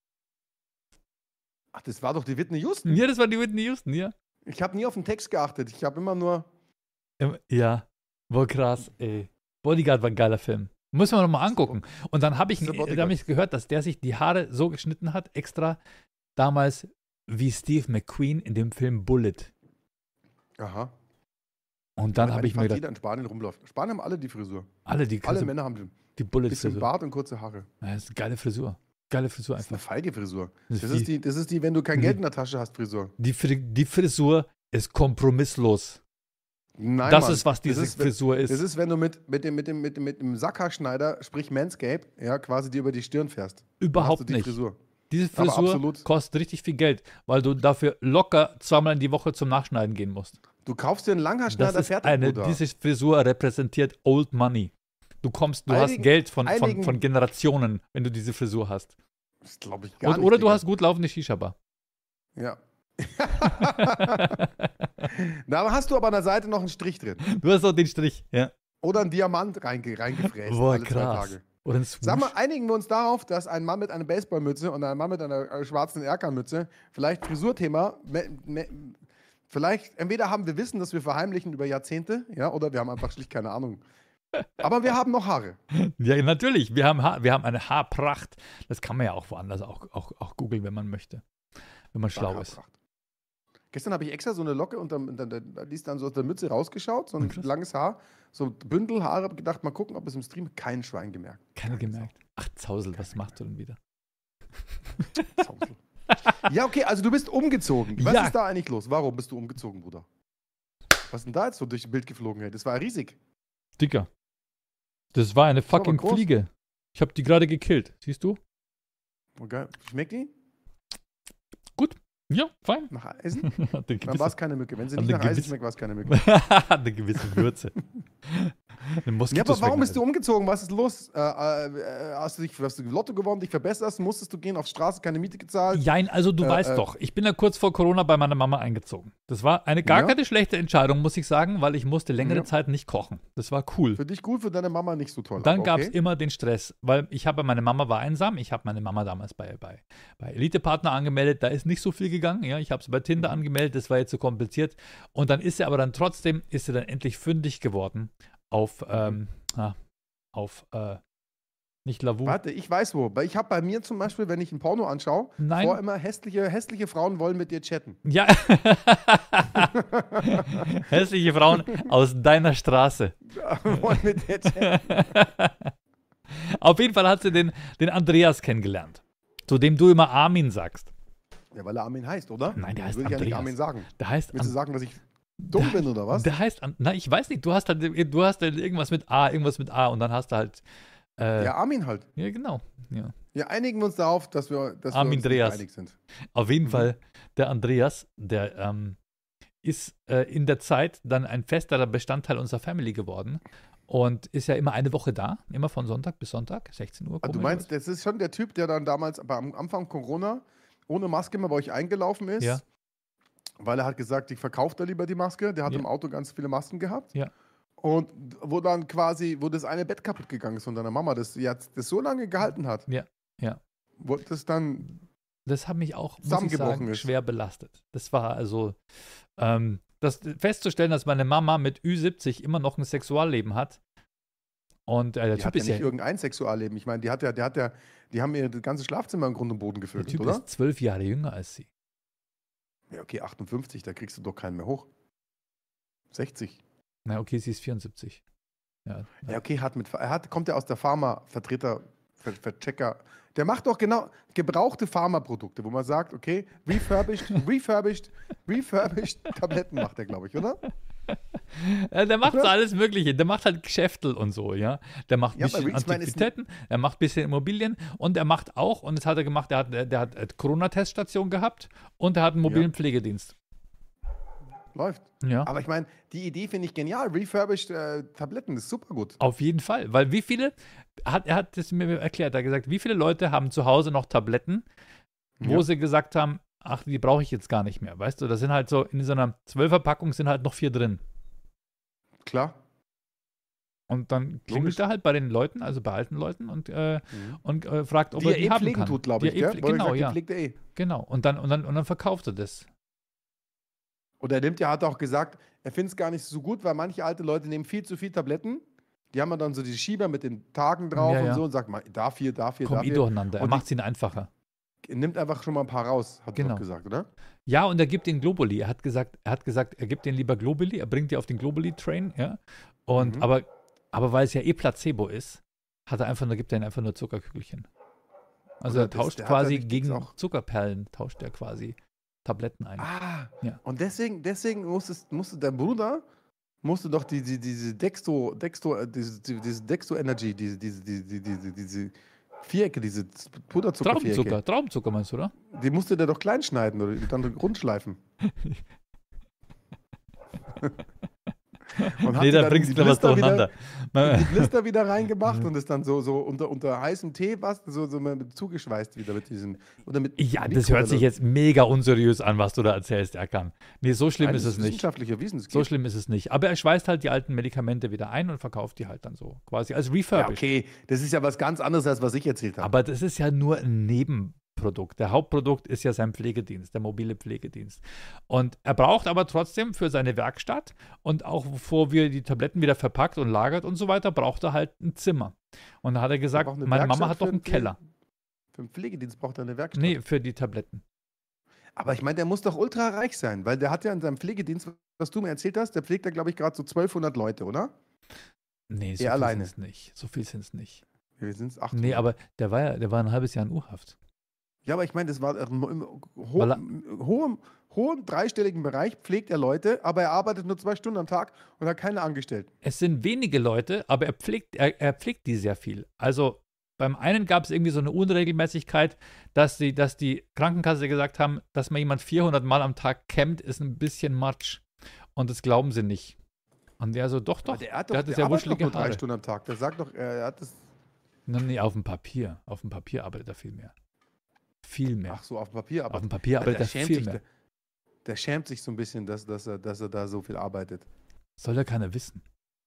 Ach, das war doch die Whitney Houston. Ja, das war die Whitney Houston, ja. Ich habe nie auf den Text geachtet. Ich habe immer nur. Ähm, Ja, wohl krass, ey. Bodyguard war ein geiler Film. Muss man noch mal angucken. Und dann habe ich, Das ist der da hab Bodyguard. ich gehört, dass der sich die Haare so geschnitten hat, extra damals wie Steve McQueen in dem Film Bullet. Aha. Und dann habe ich mir fast gedacht, jeder in Spanien rumläuft. In Spanien haben alle die Frisur. alle die, Alle also, Männer haben ein die bisschen Bullet-Frisur. Bart und kurze Haare. Ja, das ist eine geile Frisur. Geile Frisur Das ist eine einfach. feige Frisur. Das Das ist ist die- die, das ist die, wenn du kein Mhm. Geld in der Tasche hast, Frisur. Die, Fri- die Frisur ist kompromisslos. Nein, das Mann. ist, was diese das ist, wenn- Frisur ist. Das ist, wenn du mit, mit, dem, mit, dem, mit, dem, mit dem Sackhaarschneider, sprich Manscape, ja, quasi dir über die Stirn fährst. Dann hast du Überhaupt die nicht. Frisur. Diese Aber Frisur absolut. kostet richtig viel Geld, weil du dafür locker zweimal in die Woche zum Nachschneiden gehen musst. Du kaufst dir einen Das Langhaarschneider ist fertig, eine, Bruder. diese Frisur repräsentiert Old Money. Du kommst, du hast Einigen- Geld von, von, einigen- von Generationen, wenn du diese Frisur hast. Das glaube ich gar Und, nicht. oder du Digga. hast gut laufende Shisha-Bar. Ja. Na, aber hast du aber an der Seite noch einen Strich drin. Du hast auch den Strich, ja. Oder einen Diamant reinge reingefräst. Boah, alle zwei krass. Tage. Oder ein Swoosh. Sag mal, einigen wir uns darauf, dass ein Mann mit einer Baseballmütze und ein Mann mit einer äh, schwarzen Erkermütze, vielleicht Frisurthema, me, me, vielleicht, entweder haben wir Wissen, das wir verheimlichen über Jahrzehnte, ja, oder wir haben einfach schlicht keine Ahnung. Aber wir haben noch Haare. Ja, natürlich. Wir haben, Haar, wir haben eine Haarpracht. Das kann man ja auch woanders auch, auch, auch googeln, wenn man möchte. Wenn man schlau ist. Haarpracht. Gestern habe ich extra so eine Locke und dann, dann, dann, die ist dann so aus der Mütze rausgeschaut, so ein Krass. langes Haar, so Bündel Haare, habe gedacht, mal gucken, ob es im Stream kein Schwein gemerkt. Keiner gemerkt. Ach, Zausel, was machst du denn wieder? Zausel. Ja, okay, also du bist umgezogen. Was Ja. ist da eigentlich los? Warum bist du umgezogen, Bruder? Was ist denn da jetzt so durch das Bild geflogen? Hey? Das war ja riesig. Dicker. Das war eine war aber fucking groß. Fliege. Ich habe die gerade gekillt. Siehst du? Okay. Schmeckt die? Ja, fein. Nach Eisen? Hat eine Dann war gewisse, es keine Mücke. Wenn sie Hat nicht eine nach Eisen gewisse- schmeckt, war es keine Mücke. hat eine gewisse Würze. Eine Ja, aber warum bist du um? umgezogen? Was ist los? Äh, äh, hast du dich hast du Lotto gewonnen, dich verbesserst? Musstest du gehen auf Straße, keine Miete gezahlt? Jein, also du Äh, weißt äh. doch, ich bin ja kurz vor Corona bei meiner Mama eingezogen. Das war eine gar Ja. keine schlechte Entscheidung, muss ich sagen, weil ich musste längere Ja. Zeit nicht kochen. Das war cool. Für dich gut, für deine Mama nicht so toll. Dann aber gab es okay. immer den Stress, weil ich habe, meine Mama war einsam, ich habe meine Mama damals bei, bei, bei Elite-Partner angemeldet, da ist nicht so viel gegangen, ja, ich habe sie bei Tinder angemeldet, das war jetzt so kompliziert und dann ist sie aber dann trotzdem, ist sie dann endlich fündig geworden auf, ähm, ah, auf, äh, nicht Lavu. Warte, ich weiß wo. Weil ich habe bei mir zum Beispiel, wenn ich ein Porno anschaue, Nein. vor immer hässliche, hässliche Frauen wollen mit dir chatten. Ja. Hässliche Frauen aus deiner Straße. wollen mit dir chatten. Auf jeden Fall hat sie den, den Andreas kennengelernt, zu dem du immer Armin sagst. Ja, weil er Armin heißt, oder? Nein, der heißt Würde ich ja nicht Andreas. Armin sagen. Der heißt, Willst du An- sagen, dass ich dumm bin oder was? der heißt, An- na, ich weiß nicht, du hast halt, du hast halt irgendwas mit A, irgendwas mit A und dann hast du halt, äh, Ja, ja. Armin halt. genau, ja. Wir einigen uns darauf, dass wir, dass wir Armin uns nicht Dreas. einig sind. Auf jeden Mhm. Fall, der Andreas, der ähm, ist äh, in der Zeit dann ein festerer Bestandteil unserer Family geworden und ist ja immer eine Woche da, immer von Sonntag bis Sonntag, sechzehn Uhr. Ah, du komisch meinst, was. das ist schon der Typ, der dann damals am Anfang Corona ohne Maske mal bei euch eingelaufen ist? Ja. Weil er hat gesagt, ich verkaufe da lieber die Maske. Der hat Ja. im Auto ganz viele Masken gehabt. Ja. Und wo dann quasi, wo das eine Bett kaputt gegangen ist von deiner Mama, das jetzt das so lange gehalten hat. Ja, ja. Wo das dann, Das hat mich auch, muss ich Zusammengebrochen sagen, ist. schwer belastet. Das war also, ähm, das festzustellen, dass meine Mama mit Ü siebzig immer noch ein Sexualleben hat. Und äh, der die Typ hat ja ist nicht ja, irgendein Sexualleben. Ich meine, die hat ja, der hat ja, die haben ihr das ganze Schlafzimmer im Grund und Boden der gefüllt, Typ oder? ist zwölf Jahre jünger als sie. Ja, okay, achtundfünfzig, da kriegst du doch keinen mehr hoch. sechzig. Na, okay, sie ist vierundsiebzig. Ja, Ja, okay, hat mit, er hat, kommt ja aus der Pharma-Vertreter, Ver, Verchecker. Der macht doch genau gebrauchte Pharmaprodukte, wo man sagt, okay, refurbished, refurbished, refurbished Tabletten macht er, glaube ich, oder? Äh, der macht so Oder? alles Mögliche. Der macht halt Geschäftel und so, ja. Der macht ein Ja, aber bisschen Riesman ist Antiquitäten, er macht ein bisschen Immobilien und er macht auch, und das hat er gemacht, der hat, der hat äh, Corona-Teststation gehabt und er hat einen mobilen Ja. Pflegedienst. Läuft. Ja. Aber ich meine, die Idee finde ich genial. Refurbished äh, Tabletten ist super gut. Auf jeden Fall, weil wie viele, hat, er hat das mir erklärt, er hat gesagt, wie viele Leute haben zu Hause noch Tabletten, wo Ja. sie gesagt haben, ach, die brauche ich jetzt gar nicht mehr, weißt du, da sind halt so, in so einer Zwölfer-Packung sind halt noch vier drin. Klar. Und dann klingelt Logisch. er halt bei den Leuten, also bei alten Leuten und, äh, Mhm. und äh, fragt, ob Die er er die eh haben pflegen kann. tut, glaube ich, Die er eh gell? pfle- Wo er Genau, gesagt, die ja, pflegt er eh. genau. Und dann, und, dann, und dann verkauft er das. Und er nimmt ja, hat auch gesagt, er findet es gar nicht so gut, weil manche alte Leute nehmen viel zu viel Tabletten. Die haben ja dann so die Schieber mit den Tagen drauf Ja, und ja. so und sagt mal, da vier, da vier, Kommen da eh vier. durcheinander. Er Und die- macht es ihnen einfacher. Er nimmt einfach schon mal ein paar raus, hat er Genau. doch gesagt, oder? Ja, und er gibt den Globuli. Er hat gesagt, er hat gesagt, er gibt den lieber Globuli, er bringt die auf den Globuli-Train, ja. Und Mhm. aber, aber weil es ja eh Placebo ist, hat er einfach, da gibt er ihnen einfach nur Zuckerkügelchen. Also Oder er das- tauscht der hat ja quasi nicht- gegen gibt's auch- Zuckerperlen, tauscht er quasi Tabletten ein. Ah, Ja. und deswegen, deswegen musstest, musste dein Bruder musste doch die, die, diese Dextro, Dextro, äh, diese, die- diese Dextro Energy, diese, diese, diese, diese, diese Vierecke, diese Puderzucker-Vierecke. Traubenzucker, Traubenzucker meinst du, oder? Die musst du dir doch klein schneiden oder dann rund schleifen. Und hat Nee, die da dann bringst die du da was Blister wieder- durcheinander. die Blister wieder reingemacht und ist dann so, so unter, unter heißem Tee was, so, so mit zugeschweißt wieder mit diesen. Oder mit Ja, mit das hört sich jetzt mega unseriös an, was du da erzählst, Erkan. Nee, so schlimm Nein, ist das es nicht. Wissenschaftlich erwiesen. Es So geht. schlimm ist es nicht. Aber er schweißt halt die alten Medikamente wieder ein und verkauft die halt dann so. Quasi als Ja, refurbished. okay, das ist ja was ganz anderes, als was ich erzählt habe. Aber das ist ja nur ein Nebenprodukt. Der Hauptprodukt ist ja sein Pflegedienst, der mobile Pflegedienst. Und er braucht aber trotzdem für seine Werkstatt und auch bevor wir die Tabletten wieder verpackt und lagert und so weiter, braucht er halt ein Zimmer. Und da hat er gesagt, braucht eine meine Mama Werkstatt hat doch für einen einen Pflege- Keller. Für einen Pflegedienst braucht er eine Werkstatt. Nee, für die Tabletten. Aber ich meine, der muss doch ultra reich sein, weil der hat ja in seinem Pflegedienst, was du mir erzählt hast, der pflegt ja, glaube ich, gerade so zwölfhundert Leute, oder? Nee, so Er viel alleine. sind es nicht. So viel sind es nicht. Wir sind es achthundert. Nee, aber der war ja, der war ein halbes Jahr in U-Haft. Ja, aber ich meine, das war im, im ho Weil er- im hohem, hohem dreistelligen Bereich pflegt er Leute, aber er arbeitet nur zwei Stunden am Tag und hat keine Angestellten. Es sind wenige Leute, aber er pflegt, er, er pflegt die sehr viel. Also beim einen gab es irgendwie so eine Unregelmäßigkeit, dass die, dass die Krankenkasse gesagt haben, dass man jemand vierhundert Mal am Tag kämmt, ist ein bisschen Matsch. Und das glauben sie nicht. Und der so, doch, doch. Aber der hat der doch, hat das der ja arbeitet doch wuschelige nur drei Haare. Stunden am Tag. Der sagt doch, er hat das. Nee, nee, auf dem Papier. Auf dem Papier arbeitet er viel mehr. Viel mehr. Ach so, auf dem Papier. Aber auf dem Papier der, arbeitet er schämt viel sich, mehr. der, der schämt sich so ein bisschen, dass, dass, er, dass er da so viel arbeitet. Soll ja keiner wissen.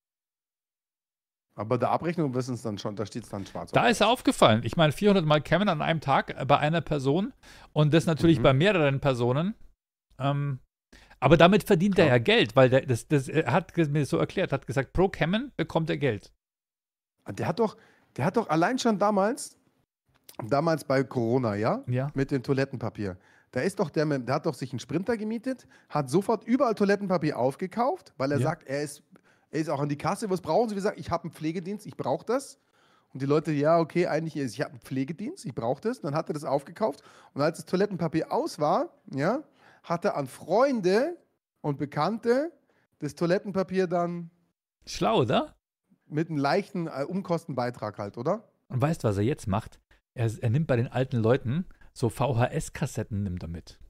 Aber der Abrechnung wissen es dann schon, da steht es dann schwarz. Da auf ist er aufgefallen. Ich meine, vierhundert Mal kämmen an einem Tag bei einer Person und das natürlich Mhm. bei mehreren Personen. Ähm, aber damit verdient er Klar. ja Geld, weil der, das, das, er hat mir so erklärt, hat gesagt, pro Kämmen bekommt er Geld. Der hat doch, der hat doch allein schon damals, damals bei Corona, ja, Ja. mit dem Toilettenpapier. Da ist doch der, mit- der hat doch sich einen Sprinter gemietet, hat sofort überall Toilettenpapier aufgekauft, weil er Ja. sagt, er ist, er ist auch an die Kasse. Was brauchen Sie? Wir sagen, ich habe einen Pflegedienst, ich brauche das. Und die Leute, ja, okay, eigentlich ist, ich habe einen Pflegedienst, ich brauche das. Und dann hat er das aufgekauft. Und als das Toilettenpapier aus war, ja, hat er an Freunde und Bekannte das Toilettenpapier dann Schlau, oder? mit einem leichten äh, Umkostenbeitrag halt, oder? Und weißt du, was er jetzt macht? Er, er nimmt bei den alten Leuten so V H S-Kassetten nimmt er mit.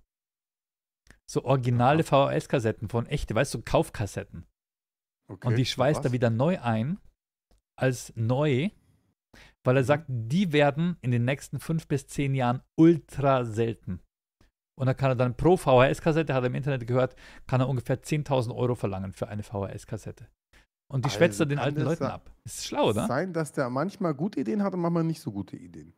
So originale V H S-Kassetten von echte, weißt du, Kaufkassetten. Okay. Und die schweißt er Was? wieder neu ein, als neu, weil er Mhm. sagt, die werden in den nächsten fünf bis zehn Jahren ultra selten. Und da kann er dann pro V H S-Kassette, hat er im Internet gehört, kann er ungefähr zehntausend Euro verlangen für eine V H S-Kassette. Und die Also schwätzt er den kann alten das Leuten sa- ab. Ist schlau, oder? Sein, dass der manchmal gute Ideen hat und manchmal nicht so gute Ideen.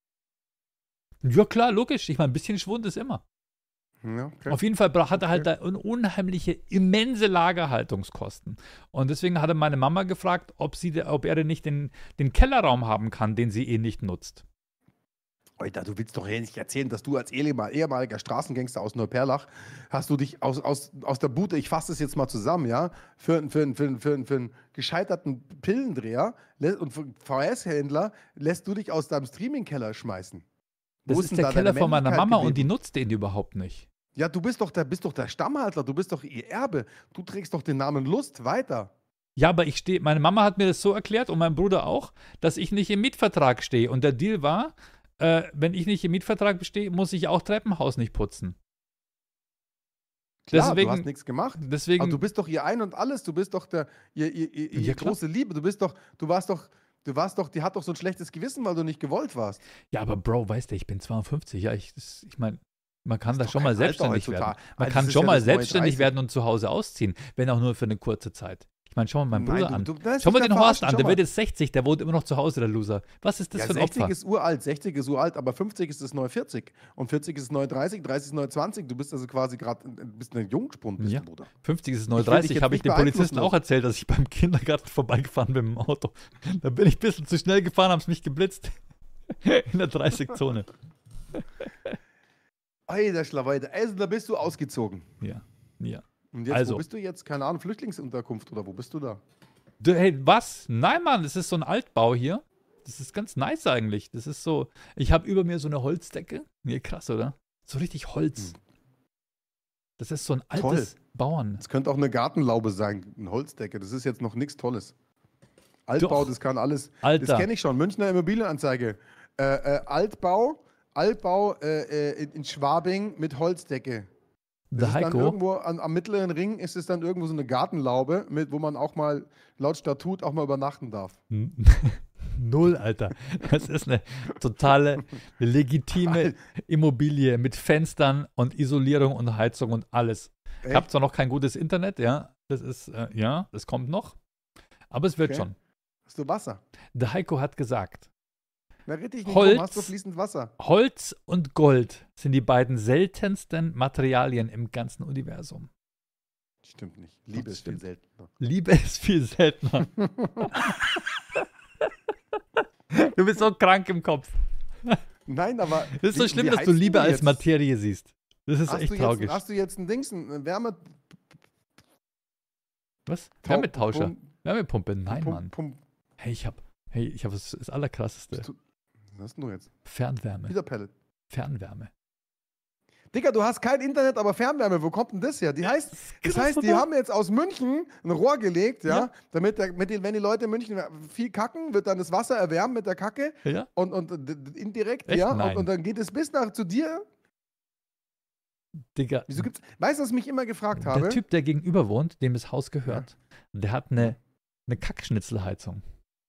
Ja, klar, logisch. Ich meine, ein bisschen Schwund ist immer. Ja, okay. Auf jeden Fall bra- hat er halt Okay. da un unheimliche, immense Lagerhaltungskosten. Und deswegen hat er meine Mama gefragt, ob, sie, de- ob er denn nicht den, den Kellerraum haben kann, den sie eh nicht nutzt. Alter, du willst doch hier nicht erzählen, dass du als ehemal- ehemaliger Straßengangster aus Neuperlach hast du dich aus, aus, aus der Bude, ich fasse es jetzt mal zusammen, ja, für, für, für, für, für einen gescheiterten Pillendreher lä- und für einen V H S-Händler lässt du dich aus deinem Streaming-Keller schmeißen. Wo Das ist denn der da deine Keller von meiner Männlichkeit Mama und die geblieben? nutzt den überhaupt nicht. Ja, du bist doch der, bist doch der Stammhalter, du bist doch ihr Erbe. Du trägst doch den Namen Lust weiter. Ja, aber ich stehe, meine Mama hat mir das so erklärt und mein Bruder auch, dass ich nicht im Mietvertrag stehe. Und der Deal war, äh, wenn ich nicht im Mietvertrag stehe, muss ich auch Treppenhaus nicht putzen. Klar, Deswegen- du hast nichts gemacht. Deswegen, Aber du bist doch ihr Ein und Alles, du bist doch der, ihr, ihr, ihr, ihr Ja, klar. große Liebe, du bist doch, du warst doch, du warst doch, die hat doch so ein schlechtes Gewissen, weil du nicht gewollt warst. ja, aber Bro, weißt du, ich bin zweiundfünfzig, ja, ich, das- ich meine, man kann da doch schon kein mal Alter selbstständig heutzutage. werden. Man Also kann das ist schon ja mal das neue selbstständig dreißig. werden und zu Hause ausziehen, wenn auch nur für eine kurze Zeit. Ich meine, schau mal meinen Nein, Bruder du- an. du- das ist Schau mal nicht den der Horst Verarschen, an, schau der mal. wird jetzt sechzig, der wohnt immer noch zu Hause, der Loser. Was ist das Ja, für ein sechzig Opfer? ist uralt, sechzig ist uralt, aber fünfzig ist das neue vierzig. Und vierzig ist das neue dreißig, dreißig ist das neue zwanzig. Du bist also quasi gerade, bist ein Jungspund, bist Ja. du, Bruder. fünfzig ist es Ich will dich neununddreißig, jetzt habe ich nicht dem Polizisten beeinflussen auch erzählt, dass ich beim Kindergarten vorbeigefahren bin mit dem Auto. Da bin ich ein bisschen zu schnell gefahren, haben es mich geblitzt. In der dreißig-Zone. Alter Schlaweiter, also da bist du ausgezogen. Ja, ja. Und jetzt, Also. wo bist du jetzt? Keine Ahnung, Flüchtlingsunterkunft oder wo bist du da? Du, hey, was? Nein, Mann, das ist so ein Altbau hier. Das ist ganz nice eigentlich. Das ist so, ich habe über mir so eine Holzdecke. Nee, krass, oder? So richtig Holz. Hm. Das ist so ein altes Bauern. Das könnte auch eine Gartenlaube sein, eine Holzdecke. Das ist jetzt noch nichts Tolles. Altbau, Doch. das kann alles. Alter. Das kenne ich schon. Münchner Immobilienanzeige. Äh, äh, Altbau, Altbau äh, äh, in, in Schwabing mit Holzdecke. Der Das ist dann Heiko, irgendwo an, am mittleren Ring ist es dann irgendwo so eine Gartenlaube, mit, wo man auch mal laut Statut auch mal übernachten darf. null, Alter. Das ist eine totale legitime Immobilie mit Fenstern und Isolierung und Heizung und alles. Ich habe Echt? zwar noch kein gutes Internet, ja, das ist, äh, ja, das kommt noch, aber es wird Okay. schon. Hast du Wasser? Der Heiko hat gesagt, Na, richtig nicht Holz. rum, hast du fließend Wasser. Holz und Gold sind die beiden seltensten Materialien im ganzen Universum. Stimmt nicht. Liebe Das ist viel stimmt. seltener. Liebe ist viel seltener. Du bist so krank im Kopf. Nein, aber. Das ist so wie- schlimm, wie dass du heizt Liebe als jetzt? Materie siehst. Das ist Hast echt du tragisch. Jetzt, hast du jetzt ein Dings, ein Wärme. Was? Wärmetauscher? Pump- Wärmepumpe? Nein, Pump- Mann. Pump- Hey, ich hab, hey, ich hab das, das Allerkrasseste. Bist du- Was hast denn du jetzt? Fernwärme. Wieder Pellet. Fernwärme. Digga, du hast kein Internet, aber Fernwärme. Wo kommt denn das her? Die heißt, das krass, heißt, die oder? haben jetzt aus München ein Rohr gelegt, ja, Ja. damit, der, mit den, wenn die Leute in München viel kacken, wird dann das Wasser erwärmt mit der Kacke Ja? und, und, d- d- indirekt, Echt? ja, und, Nein. und dann geht es bis nach zu dir. Digga, Wieso gibt's, weißt du, was ich mich immer gefragt habe? der Typ, der gegenüber wohnt, dem das Haus gehört, der hat eine, eine Kackschnitzelheizung.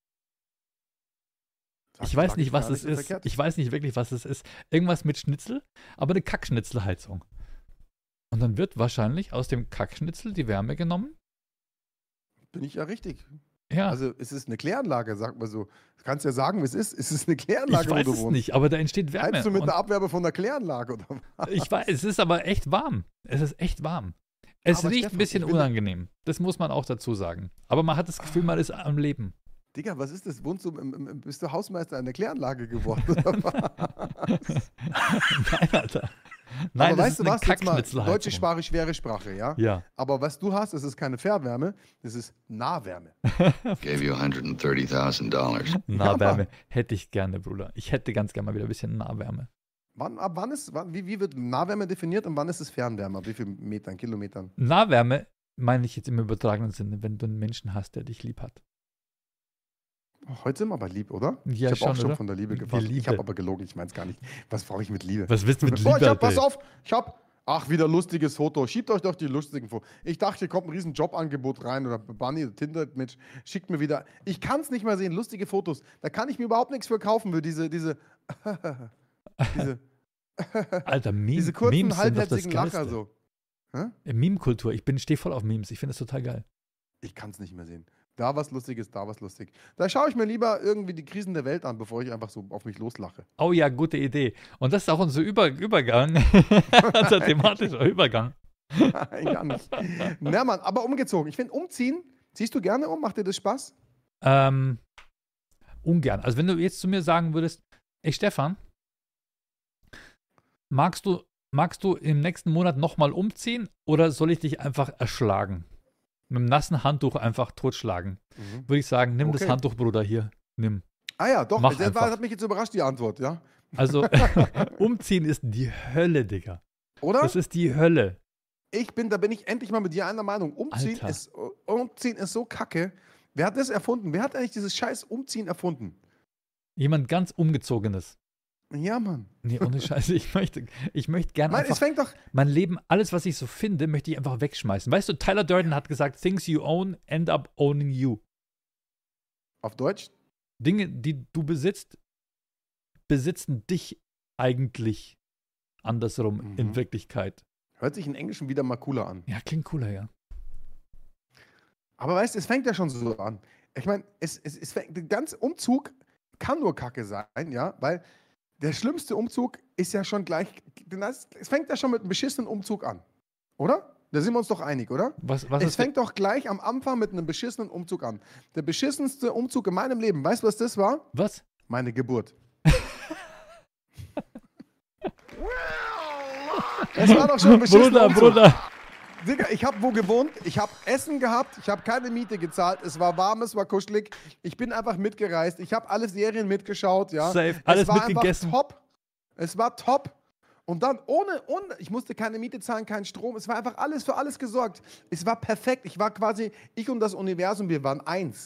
Sag- Ich weiß sag nicht, was gar es so ist. verkehrt. Ich weiß nicht wirklich, was es ist. Irgendwas mit Schnitzel, aber eine Kackschnitzelheizung. Und dann wird wahrscheinlich aus dem Kackschnitzel die Wärme genommen. Bin ich ja richtig. Ja, Also es ist eine Kläranlage, sagt man so. Du kannst ja sagen, wie es ist. Es ist eine Kläranlage, ich weiß wo du es wohnst. nicht, aber da entsteht Wärme. Heizst du mit Und einer Abwärme von der Kläranlage oder was? ich weiß, es ist aber echt warm. Es ist echt warm. Es Aber riecht Stefan, ein bisschen ich bin- unangenehm. Das muss man auch dazu sagen. Aber man hat das Gefühl, man ist am Leben. Digga, was ist das? Wohnst du im, im, im, bist du Hausmeister in der Kläranlage geworden? Oder was? Nein, Alter. Nein, Aber das weißt ist du eine was? Jetzt mal, Kackschnitzelheizung. deutsche Sprache, schwere Sprache, ja? Ja. Aber was du hast, das ist keine Fernwärme, das ist Nahwärme. Gave you one hundred thirty thousand dollars. Nahwärme hätte ich gerne, Bruder. Ich hätte ganz gerne mal wieder ein bisschen Nahwärme. Wann, ab wann ist, wann, wie, wie wird Nahwärme definiert und wann ist es Fernwärme? Ab wie vielen Metern, Kilometern? Nahwärme meine ich jetzt im übertragenen Sinne, wenn du einen Menschen hast, der dich lieb hat. Heute sind wir aber lieb, oder? Ja, ich habe auch schon, schon oder? von der Liebe Die gefahren. Ich Liebe. habe aber gelogen, ich meine es gar nicht. Was brauche ich mit Liebe? Was willst du mit Oh, Liebe? ich hab, pass Alter? auf, ich hab, ach, wieder lustiges Foto. Schiebt euch doch die lustigen Fotos. Ich dachte, hier kommt ein riesen Jobangebot rein oder Bunny oder Tinder mit, schickt mir wieder. Ich kann es nicht mal sehen, lustige Fotos. Da kann ich mir überhaupt nichts für kaufen, für diese, diese, diese, Alter, Meme, diese kurzen, Memes sind doch das halbherzigen Lacher Geilste. so. Hä? Meme-Kultur. Ich bin stehe voll auf Memes. Ich finde das total geil. Ich kann es nicht mehr sehen. Da was Lustiges, da was lustig. Da schaue ich mir lieber irgendwie die Krisen der Welt an, bevor ich einfach so auf mich loslache. Oh ja, gute Idee. Und das ist auch unser Über Übergang. unser thematischer Übergang. Nein, gar nicht. Na Mann, aber umgezogen. Ich finde, umziehen, ziehst du gerne um? Macht dir das Spaß? Ähm, ungern. Also wenn du jetzt zu mir sagen würdest, ey Stefan, magst du, magst du im nächsten Monat nochmal umziehen oder soll ich dich einfach erschlagen? Mit einem nassen Handtuch einfach totschlagen. Mhm. Würde ich sagen, nimm das Okay. Handtuch, Bruder, hier. Nimm. Ah ja, doch. Mach Das einfach. war, hat mich jetzt überrascht, die Antwort, ja? Also, umziehen ist die Hölle, Digga. Oder? Das ist die Hölle. Ich bin, da bin ich endlich mal mit dir einer Meinung. Umziehen Alter. ist, Umziehen ist so kacke. Wer hat das erfunden? Wer hat eigentlich dieses scheiß Umziehen erfunden? Jemand ganz Umgezogenes. Ja, Mann. Nee, ohne Scheiße, ich möchte, ich möchte gerne Mann, es einfach fängt doch. mein Leben, alles, was ich so finde, möchte ich einfach wegschmeißen. Weißt du, Tyler Durden hat gesagt, things you own end up owning you. Auf Deutsch? Dinge, die du besitzt, besitzen dich eigentlich andersrum Mhm. in Wirklichkeit. Hört sich in Englischen wieder mal cooler an. Ja, klingt cooler, ja. Aber weißt du, es fängt ja schon so an. Ich meine, es, es, es fängt, der ganze Umzug kann nur Kacke sein, ja, weil der schlimmste Umzug ist ja schon gleich. Das, es fängt ja schon mit einem beschissenen Umzug an. Oder? Da sind wir uns doch einig, oder? Was, was es ist fängt doch gleich am Anfang mit einem beschissenen Umzug an. Der beschissenste Umzug in meinem Leben, weißt du, was das war? was? Meine Geburt. Es war doch schon ein beschissener Bruder, Umzug. Bruder. Digga, ich habe wo gewohnt, ich habe Essen gehabt, ich habe keine Miete gezahlt, es war warm, es war kuschelig, ich bin einfach mitgereist, ich habe alle Serien mitgeschaut, ja. Safe, es alles war mitgegessen. einfach top. Es war top. Und dann ohne, ohne, ich musste keine Miete zahlen, keinen Strom, es war einfach alles für alles gesorgt. Es war perfekt, ich war quasi, ich und das Universum, wir waren eins.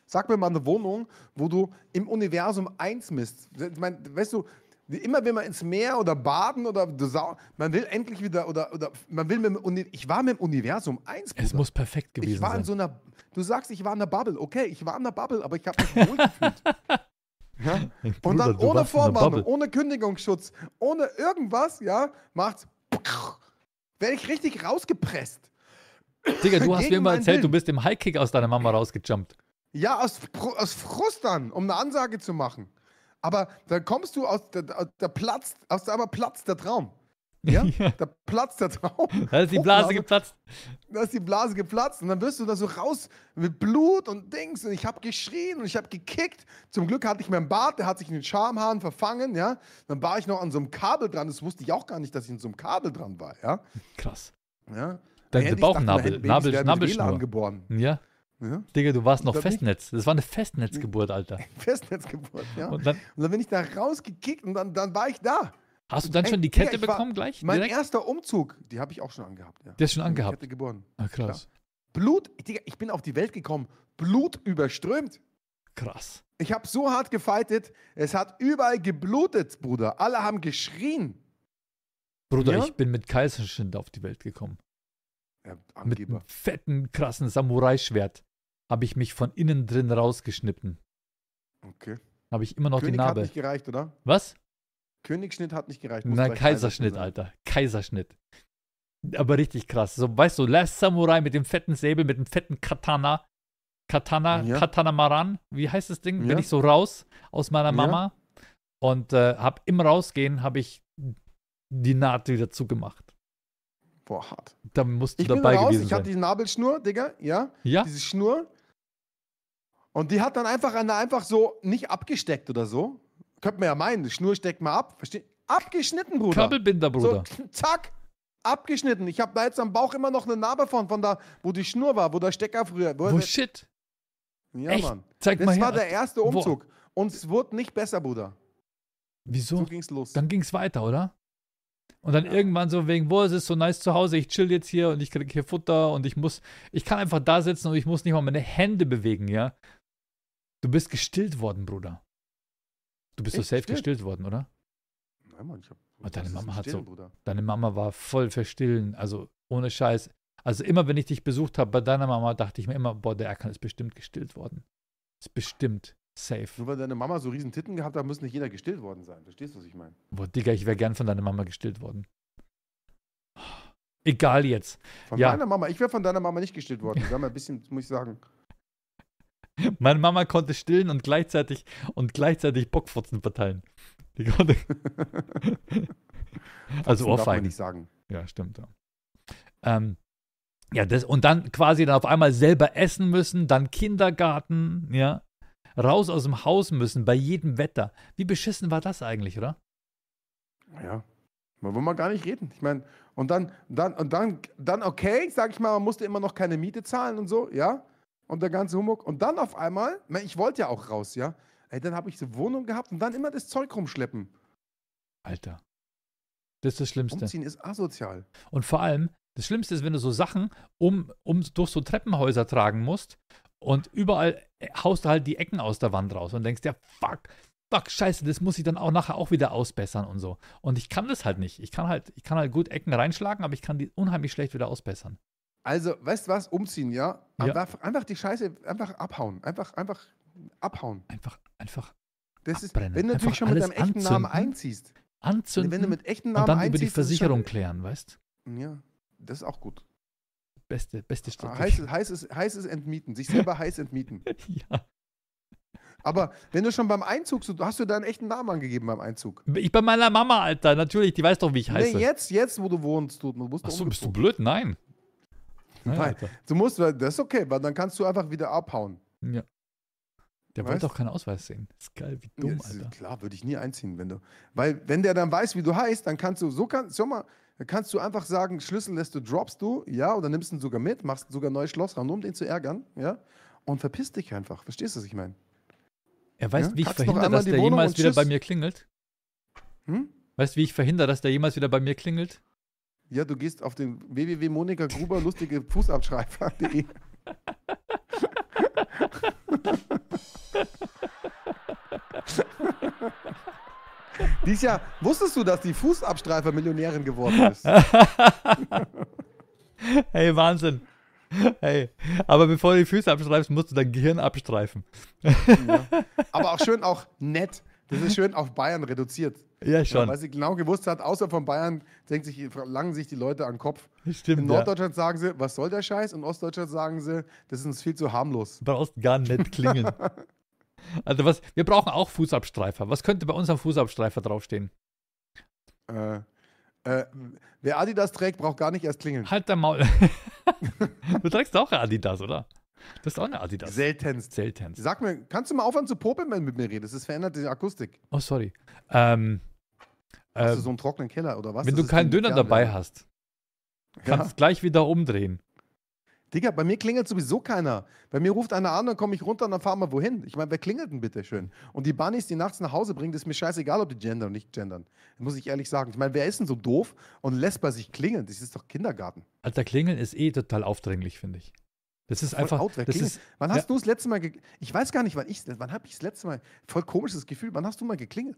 Sag mir mal eine Wohnung, wo du im Universum eins misst. Ich meine, weißt du, immer wenn man ins Meer oder baden oder du sau- man will endlich wieder oder, oder man will mit dem Uni ich war mit dem Universum eins. Es Bruder. muss perfekt gewesen Ich war sein. in so einer, du sagst, ich war in einer Bubble. Okay, ich war in einer Bubble, aber ich habe mich wohl gefühlt. Ja? Und Bruder, dann du ohne warst in einer Vorwarnung, Bubble. ohne Kündigungsschutz, ohne irgendwas, ja, macht's, werde ich richtig rausgepresst. Digga, du hast Gegen mir immer meinen erzählt, du Willen. bist im Highkick aus deiner Mama rausgejumpt. Ja, aus, Fr- aus Frust dann, um eine Ansage zu machen. Aber dann kommst du aus, der, der platzt, aus der aber platzt der Traum. Ja? Ja. Da platzt der Traum. Da ist die Blase Fruchtblase. geplatzt. Da ist die Blase geplatzt und dann wirst du da so raus mit Blut und Dings und ich habe geschrien und ich habe gekickt. Zum Glück hatte ich meinen Bart, der hat sich in den Schamhaaren verfangen, ja. Dann war ich noch an so einem Kabel dran, das wusste ich auch gar nicht, dass ich in so einem Kabel dran war, ja. Krass. ja. Dein Hätte ich Bauchnabel, gedacht, meine Nabel, Babys werden mit W L A Nabelschnur. N geboren. Ja. Ja. Digga, du warst noch Da bin ich- Festnetz. Das war eine Festnetzgeburt, Alter. Festnetzgeburt, ja. Und Und dann dann bin ich da rausgekickt und dann, dann war ich da. hast du dann Ey, schon die Digga, Kette ich war- bekommen gleich? Mein Direkt? erster Umzug, die habe ich auch schon angehabt, ja. Der ist schon Bin mit angehabt. Kette geboren. Ah, krass. Blut, Digga, ich bin auf die Welt gekommen, Blut überströmt. Krass. Ich habe so hart gefightet, es hat überall geblutet, Bruder. Alle haben geschrien. Bruder, Ja? ich bin mit Kaiserschnitt auf die Welt gekommen. Ja, Mit Angeber. einem fetten, krassen Samurai-Schwert habe ich mich von innen drin rausgeschnitten. Okay. Habe ich immer noch König die hat Narbe. nicht gereicht, oder? Was? Königsschnitt hat nicht gereicht. muss Na, gleich Kaiserschnitt, sein. Alter. Kaiserschnitt. Aber richtig krass. So, weißt du, Last Samurai mit dem fetten Säbel, mit dem fetten Katana. Katana, Ja. Katana Maran. Wie heißt das Ding? Ja. Bin ich so raus aus meiner Ja. Mama. Und äh, hab im Rausgehen, habe ich die Naht wieder zugemacht. Boah, hart. Da musst du Ich bin dabei raus, gewesen ich hatte sein. die Nabelschnur, Digga, ja, Ja? diese Schnur. Und die hat dann einfach, eine, einfach so nicht abgesteckt oder so. Könnte man ja meinen, die Schnur steckt mal ab. Versteht? Abgeschnitten, Bruder. Kabelbinder, Bruder. So, zack, abgeschnitten. Ich habe da jetzt am Bauch immer noch eine Narbe von, von da, wo die Schnur war, wo der Stecker früher. Wo Wo shit? ja, Echt? Mann. Zeig mal Das her. war der erste Wo? Umzug. Und es wurde nicht besser, Bruder. Wieso? So ging's los. Dann ging es weiter, oder? Und dann Ja. irgendwann so wegen, boah, es ist so nice zu Hause, ich chill jetzt hier und ich krieg hier Futter und ich muss, ich kann einfach da sitzen und ich muss nicht mal meine Hände bewegen, ja? Du bist gestillt worden, Bruder. Du bist so Ich safe gestillt? gestillt worden, oder? Nein, Mann, ich hab, Aber deine was ist Mama ein hat so- Stillen, Bruder? Deine Mama war voll verstillen, also ohne Scheiß. Also immer, wenn ich dich besucht habe bei deiner Mama, dachte ich mir immer, boah, der Erkan ist bestimmt gestillt worden. Ist bestimmt safe. Nur weil deine Mama so riesen Titten gehabt hat, muss nicht jeder gestillt worden sein. Verstehst du, was ich meine? Boah, Digga, ich wäre gern von deiner Mama gestillt worden. Egal jetzt. Von Ja. meiner Mama. Ich wäre von deiner Mama nicht gestillt worden. Wir haben ein bisschen, muss ich sagen. Meine Mama konnte stillen und gleichzeitig und gleichzeitig Bockfotzen verteilen. Die konnte. also Das darf man Ohrfeigen. nicht sagen. Ja, stimmt. Ja. Ähm, ja, das, und dann quasi dann auf einmal selber essen müssen, dann Kindergarten, ja, raus aus dem Haus müssen bei jedem Wetter. Wie beschissen war das eigentlich, oder? Ja. Man will mal gar nicht reden. Ich meine, und dann, dann, und dann, dann, okay, sag ich mal, man musste immer noch keine Miete zahlen und so, ja. Und der ganze Humbug. Und dann auf einmal, ich, mein, ich wollte ja auch raus, ja. Ey, dann habe ich so Wohnung gehabt und dann immer das Zeug rumschleppen. Alter. Das ist das Schlimmste. Umziehen ist asozial. Und vor allem, das Schlimmste ist, wenn du so Sachen um, um durch so Treppenhäuser tragen musst und überall haust du halt die Ecken aus der Wand raus und denkst, ja, fuck, fuck, scheiße, das muss ich dann auch nachher auch wieder ausbessern und so. Und ich kann das halt nicht. Ich kann halt, ich kann halt gut Ecken reinschlagen, aber ich kann die unheimlich schlecht wieder ausbessern. Also, weißt du was? Umziehen, ja? Ja. Einfach, einfach die Scheiße einfach abhauen. Einfach, einfach abhauen. Einfach, einfach Das ist, Abbrennen. wenn du natürlich Einfach schon mit alles deinem echten Namen anzünden. einziehst. anzünden Wenn du mit echten Namen und dann einziehst, über die das ist Versicherung schon- klären, weißt? Ja, das ist auch gut. Beste, beste Strategie. Heißes, heißes, heißes Entmieten. Sich selber heiß entmieten. Ja. Aber wenn du schon beim Einzug, so, hast du deinen echten Namen angegeben beim Einzug? Ich bei meiner Mama, Alter, natürlich, die weiß doch, wie ich heiße. Nee, jetzt, jetzt, wo du wohnst, du, du musst Ach doch so, bist du umgezogen. blöd? Nein. Nein, Nein. Alter. Du musst, das ist okay, weil dann kannst du einfach wieder abhauen. Ja. Der Weißt? wollte auch keinen Ausweis sehen. Das ist geil, wie dumm, Ja, ist- Alter. Klar, würde ich nie einziehen, wenn du. Weil, wenn der dann weiß, wie du heißt, dann kannst du, so kann, schau mal, dann kannst du einfach sagen, Schlüssel lässt du, droppst du, ja, oder nimmst ihn sogar mit, machst sogar ein neues Schloss ran, nur um den zu ärgern, ja, und verpiss dich einfach. Verstehst du, was ich meine? Er weiß, Ja, wie ich packst noch verhindere, einmal dass die der Wohnung jemals und wieder bei tschüss. mir klingelt? Hm? Weißt du, wie ich verhindere, dass der jemals wieder bei mir klingelt? Ja, du gehst auf den w w w punkt monika gruber lustige Fußabschreiber punkt de Dies Jahr, wusstest du, dass die Fußabstreifer Millionärin geworden ist? Hey, Wahnsinn. Hey, aber bevor du die Füße abstreifst, musst du dein Gehirn abstreifen. Ja. Aber auch schön, auch nett. Das ist schön auf Bayern reduziert. Ja, Ja, schon. weil sie genau gewusst hat, außer von Bayern denkt sich, langen sich die Leute an den Kopf. Stimmt, In ja. Norddeutschland sagen sie, was soll der Scheiß? In Ostdeutschland sagen sie, das ist uns viel zu harmlos. Du brauchst gar nicht klingeln. Also was, wir brauchen auch Fußabstreifer. Was könnte bei uns am Fußabstreifer draufstehen? Äh, äh, wer Adidas trägt, braucht gar nicht erst klingeln. Halt dein Maul. Du trägst auch eine Adidas, oder? Das ist auch eine Adidas. Seltenst. Seltenst. Sag mir, kannst du mal aufhören zu popeln, wenn du mit mir redest? Das verändert die Akustik. Oh, sorry. Ähm, Hast äh, du so einen trockenen Keller oder was? wenn Das du ist keinen die Döner Fernwärme. dabei hast, kannst du Ja. gleich wieder umdrehen. Digga, bei mir klingelt sowieso keiner. Bei mir ruft einer an, dann komme ich runter und dann fahren wir wohin. Ich meine, wer klingelt denn bitte schön? Und die Bunnies, die nachts nach Hause bringen, das ist mir scheißegal, ob die gendern oder nicht gendern. Das muss ich ehrlich sagen. Ich meine, wer ist denn so doof und lässt bei sich klingeln? Das ist doch Kindergarten. Alter, klingeln ist eh total aufdringlich, finde ich. Das ist Voll einfach. out, wer Das klingelt? ist, wann ja. hast du das letzte Mal ge Ich weiß gar nicht, wann ich wann habe ich das letzte Mal voll komisches Gefühl, wann hast du mal geklingelt?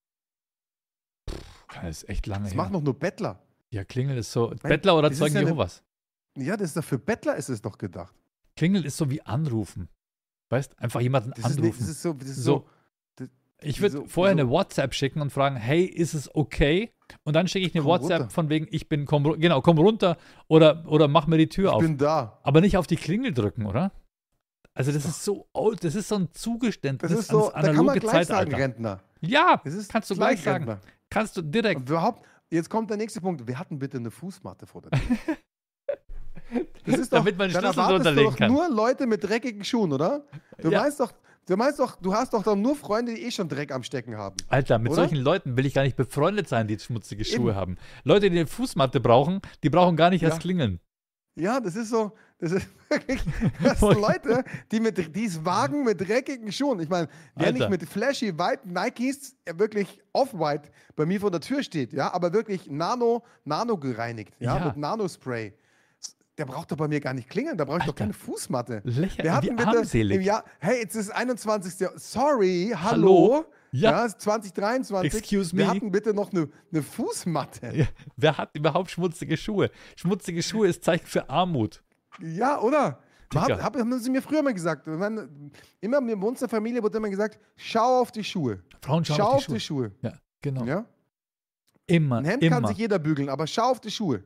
Das ist echt lange Das her. machen doch nur Bettler. Ja, Klingeln ist so. Bettler oder das ist Zeugen ja eine- Jehovas. Ja, das ist doch für Bettler ist es doch gedacht. Klingeln ist so wie anrufen. Weißt, einfach jemanden Das ist, anrufen. nicht, das ist so, das ist So. so, Ich würde so- vorher so- eine WhatsApp schicken und fragen, hey, ist es okay? Und dann schicke ich eine Komm WhatsApp runter. von wegen, ich bin, komm, ru- genau, komm runter oder, oder mach mir die Tür ich auf. bin da. Aber nicht auf die Klingel drücken, oder? Also das ist so old, das ist so ein Zugeständnis Das ist so, ans da kann man analoge gleich sagen, Zeitalter. Rentner. Ja, Das ist kannst du gleich sagen. Rentner. Kannst du direkt. Und überhaupt, jetzt kommt der nächste Punkt. Wir hatten bitte eine Fußmatte vor der Tür. Das ist doch, Damit man den dann Schlüssel erwartest drunter du legen doch kann. nur Leute mit dreckigen Schuhen, oder? Du Ja. meinst doch, du meinst doch, du hast doch dann nur Freunde, die eh schon Dreck am Stecken haben. Alter, mit Oder? solchen Leuten will ich gar nicht befreundet sein, die schmutzige Schuhe Eben. haben. Leute, die eine Fußmatte brauchen, die brauchen gar nicht Ja. erst klingeln. Ja, das ist so, das ist wirklich, das sind Leute, die, mit, die es wagen mit dreckigen Schuhen. Ich meine, wer Alter. nicht mit flashy white Nikes, äh, wirklich off-white bei mir vor der Tür steht, ja, aber wirklich nano, nano gereinigt, ja, Ja. mit Nanospray, der braucht doch bei mir gar nicht klingeln, da brauche ich doch Alter. keine Fußmatte. Lächer, Wir wie hatten bitte armselig. im Jahr, hey, jetzt ist einundzwanzigste Sorry, hallo. Hallo? Ja. es ist zwanzig dreiundzwanzig. Excuse Wir me. hatten bitte noch eine, eine Fußmatte. Ja, wer hat überhaupt schmutzige Schuhe? Schmutzige Schuhe ist Zeichen für Armut. Ja, oder? Man Digga. hat, hab, haben sie mir früher mal gesagt. Man, immer bei uns in der Familie wurde immer gesagt, schau auf die Schuhe. Frauen schauen Schau auf die Schuhe. Ja, genau. Ja? Immer, Ein Hemd immer. kann sich jeder bügeln, aber schau auf die Schuhe.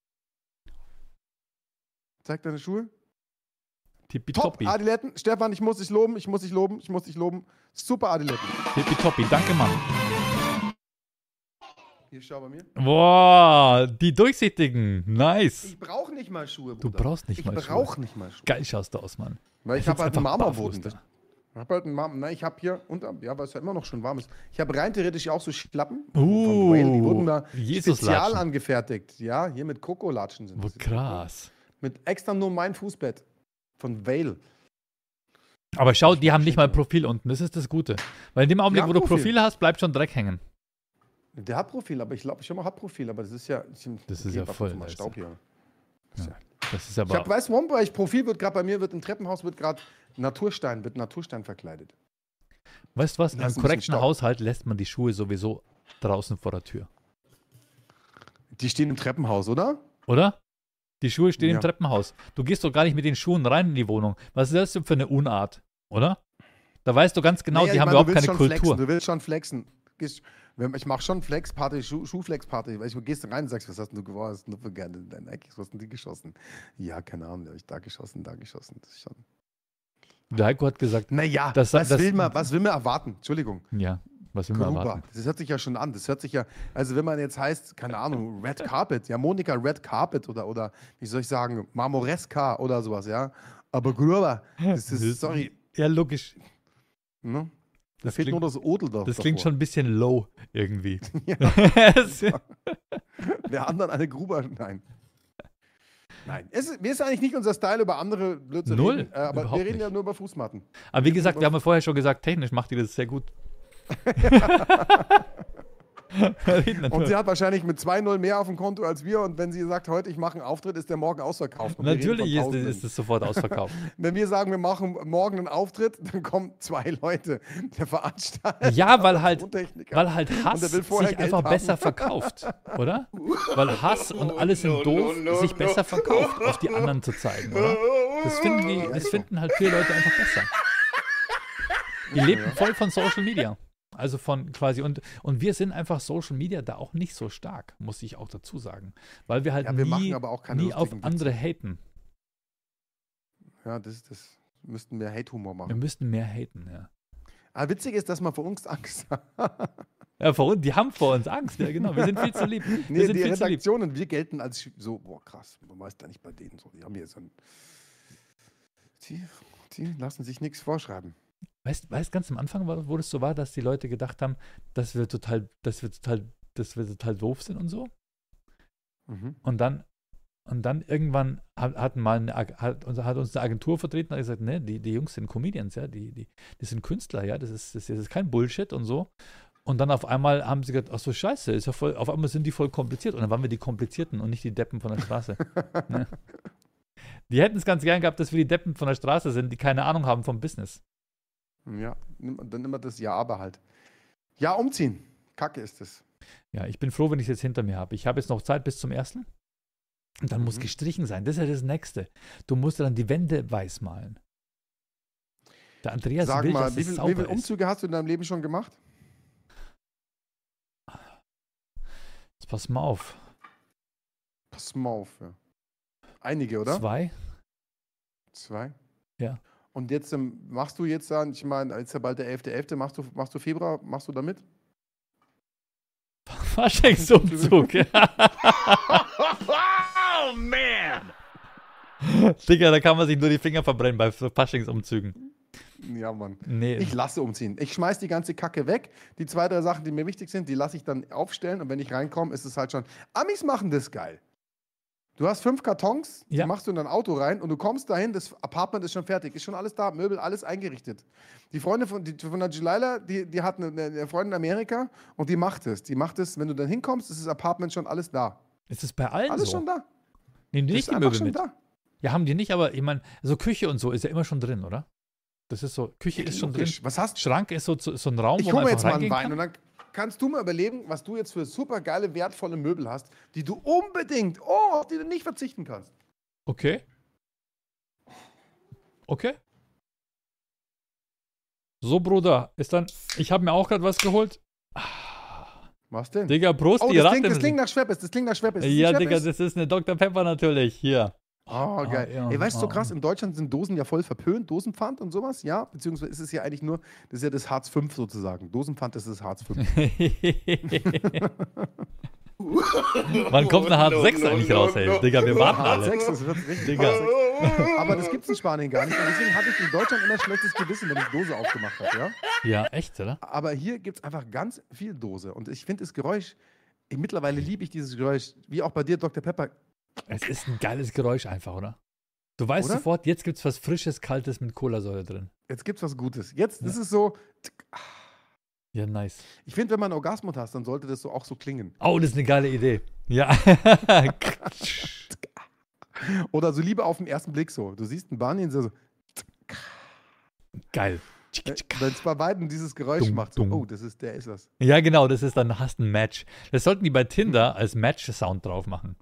Zeig deine Schuhe. Top, Tippitoppi. Adiletten. Stefan, ich muss dich loben, ich muss dich loben, ich muss dich loben. Super Adiletten. Tippitoppi. Danke, Mann. Hier, schau bei mir. Boah, die durchsichtigen. Nice. Ich brauche nicht mal Schuhe, Du Bruder. brauchst nicht ich mal Ich Schuhe. brauche nicht mal Schuhe. Geil schaust du aus, Mann. Weil ich Ich habe halt sitz einen einfach Marmorboden. barfuß Ich habe halt einen Marmor. Nein, ich habe hier unter, ja, weil es ja immer noch schon warm ist. Ich habe rein theoretisch auch so Schlappen. Uh, von Whale. Die wurden da Jesus-Latschen. spezial angefertigt. Ja, hier mit Kokolatschen sind Wo das. krass. Mit extra nur mein Fußbett. Von Vale. Aber schau, die haben nicht mal Profil unten. Das ist das Gute. Weil in dem Augenblick, Ja, wo du Profil. Profil hast, bleibt schon Dreck hängen. Der hat Profil, aber ich glaube, ich habe hat Profil, aber das ist ja. Ich, Das ist ja warte voll Mal nice. Staub hier. Das ist ja. Das ist Ich aber. hab, weiß warum, weil ich Profil wird gerade bei mir, wird im Treppenhaus wird gerade Naturstein, wird Naturstein verkleidet. Weißt du was? In Da ist einem ein bisschen korrekten Staub. Haushalt lässt man die Schuhe sowieso draußen vor der Tür. Die stehen im Treppenhaus, oder? Oder? Die Schuhe stehen Ja. im Treppenhaus. Du gehst doch gar nicht mit den Schuhen rein in die Wohnung. Was ist das denn für eine Unart? Oder? Da weißt du ganz genau, Naja, die ich haben meine, du überhaupt willst keine schon Kultur. Flexen, du willst schon flexen. Gehst- wenn- Ich mache schon Flexparty, Schuh, Schuhflexparty. Weil ich gehst rein und sagst, was hast denn du geworden? Was hast denn du für gerne in deinen Nikes? Was hast denn die geschossen? Ja, keine Ahnung, da habe ich da geschossen, da geschossen. Das ist schon. Der Heiko hat gesagt, Naja, Das- was, das- will man, was will man erwarten? Entschuldigung. ja, was will man Gruber. erwarten? Das hört sich ja schon an. Das hört sich ja, also wenn man jetzt heißt, keine Ahnung, Red Carpet, ja, Monika Red Carpet oder, oder wie soll ich sagen, Marmoreska oder sowas, ja. Aber Gruber, das ist, Das- sorry, Ja, logisch. ne? Da Das fehlt klingt- nur das Odel da. Das klingt davor. schon ein bisschen low irgendwie. Ja. Es- Wer anderen eine Gruber, nein. Nein, es ist, mir ist eigentlich nicht unser Style, über andere Blödsinn Null, reden, äh, aber überhaupt wir reden ja nicht. nur über Fußmatten. Aber wie gesagt, wir haben ja vorher schon gesagt, technisch macht die das sehr gut. Und sie hat wahrscheinlich mit zwei null mehr auf dem Konto als wir. Und wenn sie sagt, heute ich mache einen Auftritt, ist der morgen ausverkauft. Und wir reden Natürlich von ist, Tausenden. ist es sofort ausverkauft. Wenn wir sagen, wir machen morgen einen Auftritt, dann kommen zwei Leute. Der Veranstalter. Ja, weil halt, Tontechniker. weil halt Hass Und der will vorher sich Geld einfach haben. besser verkauft, oder? Weil Hass und alles sind doof sich besser verkauft, auf die anderen zu zeigen, oder? Das finden, die, das finden halt viele Leute einfach besser. Die leben voll von Social Media. Also von quasi, und, und wir sind einfach Social Media da auch nicht so stark, muss ich auch dazu sagen. Weil wir halt Ja, wir machen nie, aber auch keine nie auf lustigen andere haten. Ja, das, das müssten wir Hate-Humor Wir machen. müssten mehr haten, ja. Aber witzig ist, dass man vor uns Angst hat. Ja, vor uns, die haben vor uns Angst, ja genau. Wir sind viel zu lieb. Wir Nee, sind die viel zu lieb. Redaktionen, wir gelten als sch- so, boah, krass, man weiß da nicht bei denen so. Die haben hier so ein. Die, die lassen sich nichts vorschreiben. Weißt du, ganz am Anfang, war- wo das so war, dass die Leute gedacht haben, dass wir total, dass wir total, dass wir total doof sind und so. Mhm. Und dann, und dann irgendwann hat, hat, mal eine, Ag- hat, uns- hat uns eine Agentur vertreten und hat gesagt, ne, die, die Jungs sind Comedians, ja, die, die, die sind Künstler, ja, das ist, das, ist- das ist kein Bullshit und so. Und dann auf einmal haben sie gesagt, ach so, scheiße, ist ja voll, auf einmal sind die voll kompliziert. Und dann waren wir die Komplizierten und nicht die Deppen von der Straße. Ne? Die hätten es ganz gern gehabt, dass wir die Deppen von der Straße sind, die keine Ahnung haben vom Business. Ja, nimm- dann immer das Ja, aber halt. Ja, umziehen. Kacke ist es. Ja, ich bin froh, wenn ich es jetzt hinter mir habe. Ich habe jetzt noch Zeit bis zum ersten. Und dann muss Mhm. gestrichen sein. Das ist ja das Nächste. Du musst dann die Wände weiß malen. Der Andreas Sag will, mal, dass wie, es viel, sauber wie viele ist. Umzüge hast du in deinem Leben schon gemacht? Jetzt pass mal auf. Pass mal auf. Ja. Einige, oder? Zwei? Zwei? Ja. Und jetzt ähm, machst du jetzt dann, ich meine, jetzt ist ja bald der elfte elfte machst du, machst du Februar, machst du da mit? Faschingsumzug. Oh, man! Digga, da kann man sich nur die Finger verbrennen bei Faschingsumzügen. Ja, Mann. Nee. Ich lasse umziehen. Ich schmeiß die ganze Kacke weg. Die zwei, drei Sachen, die mir wichtig sind, die lasse ich dann aufstellen. Und wenn ich reinkomme, ist es halt schon. Amis machen das geil. Du hast fünf Kartons, Ja. die machst du in dein Auto rein und du kommst dahin, das Apartment ist schon fertig, ist schon alles da, Möbel, alles eingerichtet. Die Freunde von, die, von der Julila, die, die hat eine, eine Freundin in Amerika und die macht es. Die macht es, wenn du dann hinkommst, ist das Apartment schon alles da. Ist es bei allen Alles so? schon da. Nehmen die Das nicht ist die einfach Möbel schon mit? da. Ja, haben die nicht, aber ich meine, so Küche und so ist ja immer schon drin, oder? Das ist so, Küche ist schon drin. Logisch. Was hast du? Schrank ist so, so ein Raum, Ich wo hole man mir einfach jetzt mal einen reingehen Wein kann. und dann kannst du mal überlegen, was du jetzt für super geile, wertvolle Möbel hast, die du unbedingt, oh, auf die du nicht verzichten kannst. Okay. Okay. So, Bruder, ist dann, ich habe mir auch gerade was geholt. Was denn? Digga, Prost, Oh, die das Ratte. klingt, das klingt nach Schweppes, das klingt nach Schweppes. Ist das Ja, ein Digga, Schweppes? das ist eine Doktor Pepper natürlich. Hier. Oh, geil. Ah, ja, Ey, weißt du, so ah. krass, in Deutschland sind Dosen ja voll verpönt, Dosenpfand und sowas, ja, beziehungsweise ist es ja eigentlich nur, das ist ja das Hartz fünf sozusagen. Dosenpfand ist das Hartz fünf. Wann kommt eine Hartz sechs eigentlich raus, ey? Digga, wir warten Hartz alle. sechs, das wird richtig. Digga. Hartz sechs. Aber das gibt's in Spanien gar nicht. Und deswegen hatte ich in Deutschland immer schlechtes Gewissen, wenn ich Dose aufgemacht habe, ja. Ja, echt, oder? Aber hier gibt's einfach ganz viel Dose. Und ich finde das Geräusch, ich, mittlerweile liebe ich dieses Geräusch, wie auch bei dir, Doktor Pepper. Es ist ein geiles Geräusch einfach, oder? Du weißt Oder? sofort, jetzt gibt's was Frisches, Kaltes mit Cola-Säure drin. Jetzt gibt's was Gutes. Jetzt, das Ja. ist so. Ja, nice. Ich finde, wenn man einen Orgasmus hast, dann sollte das so auch so klingen. Oh, das ist eine geile Idee. Ja. Oder so Liebe auf den ersten Blick so. Du siehst einen Barney und so, Geil. wenn es bei beiden dieses Geräusch Dumm, macht, so, dumm. oh, das ist, der ist das. Ja, genau, das ist dann hast ein Match. Das sollten die bei Tinder als Match-Sound drauf machen.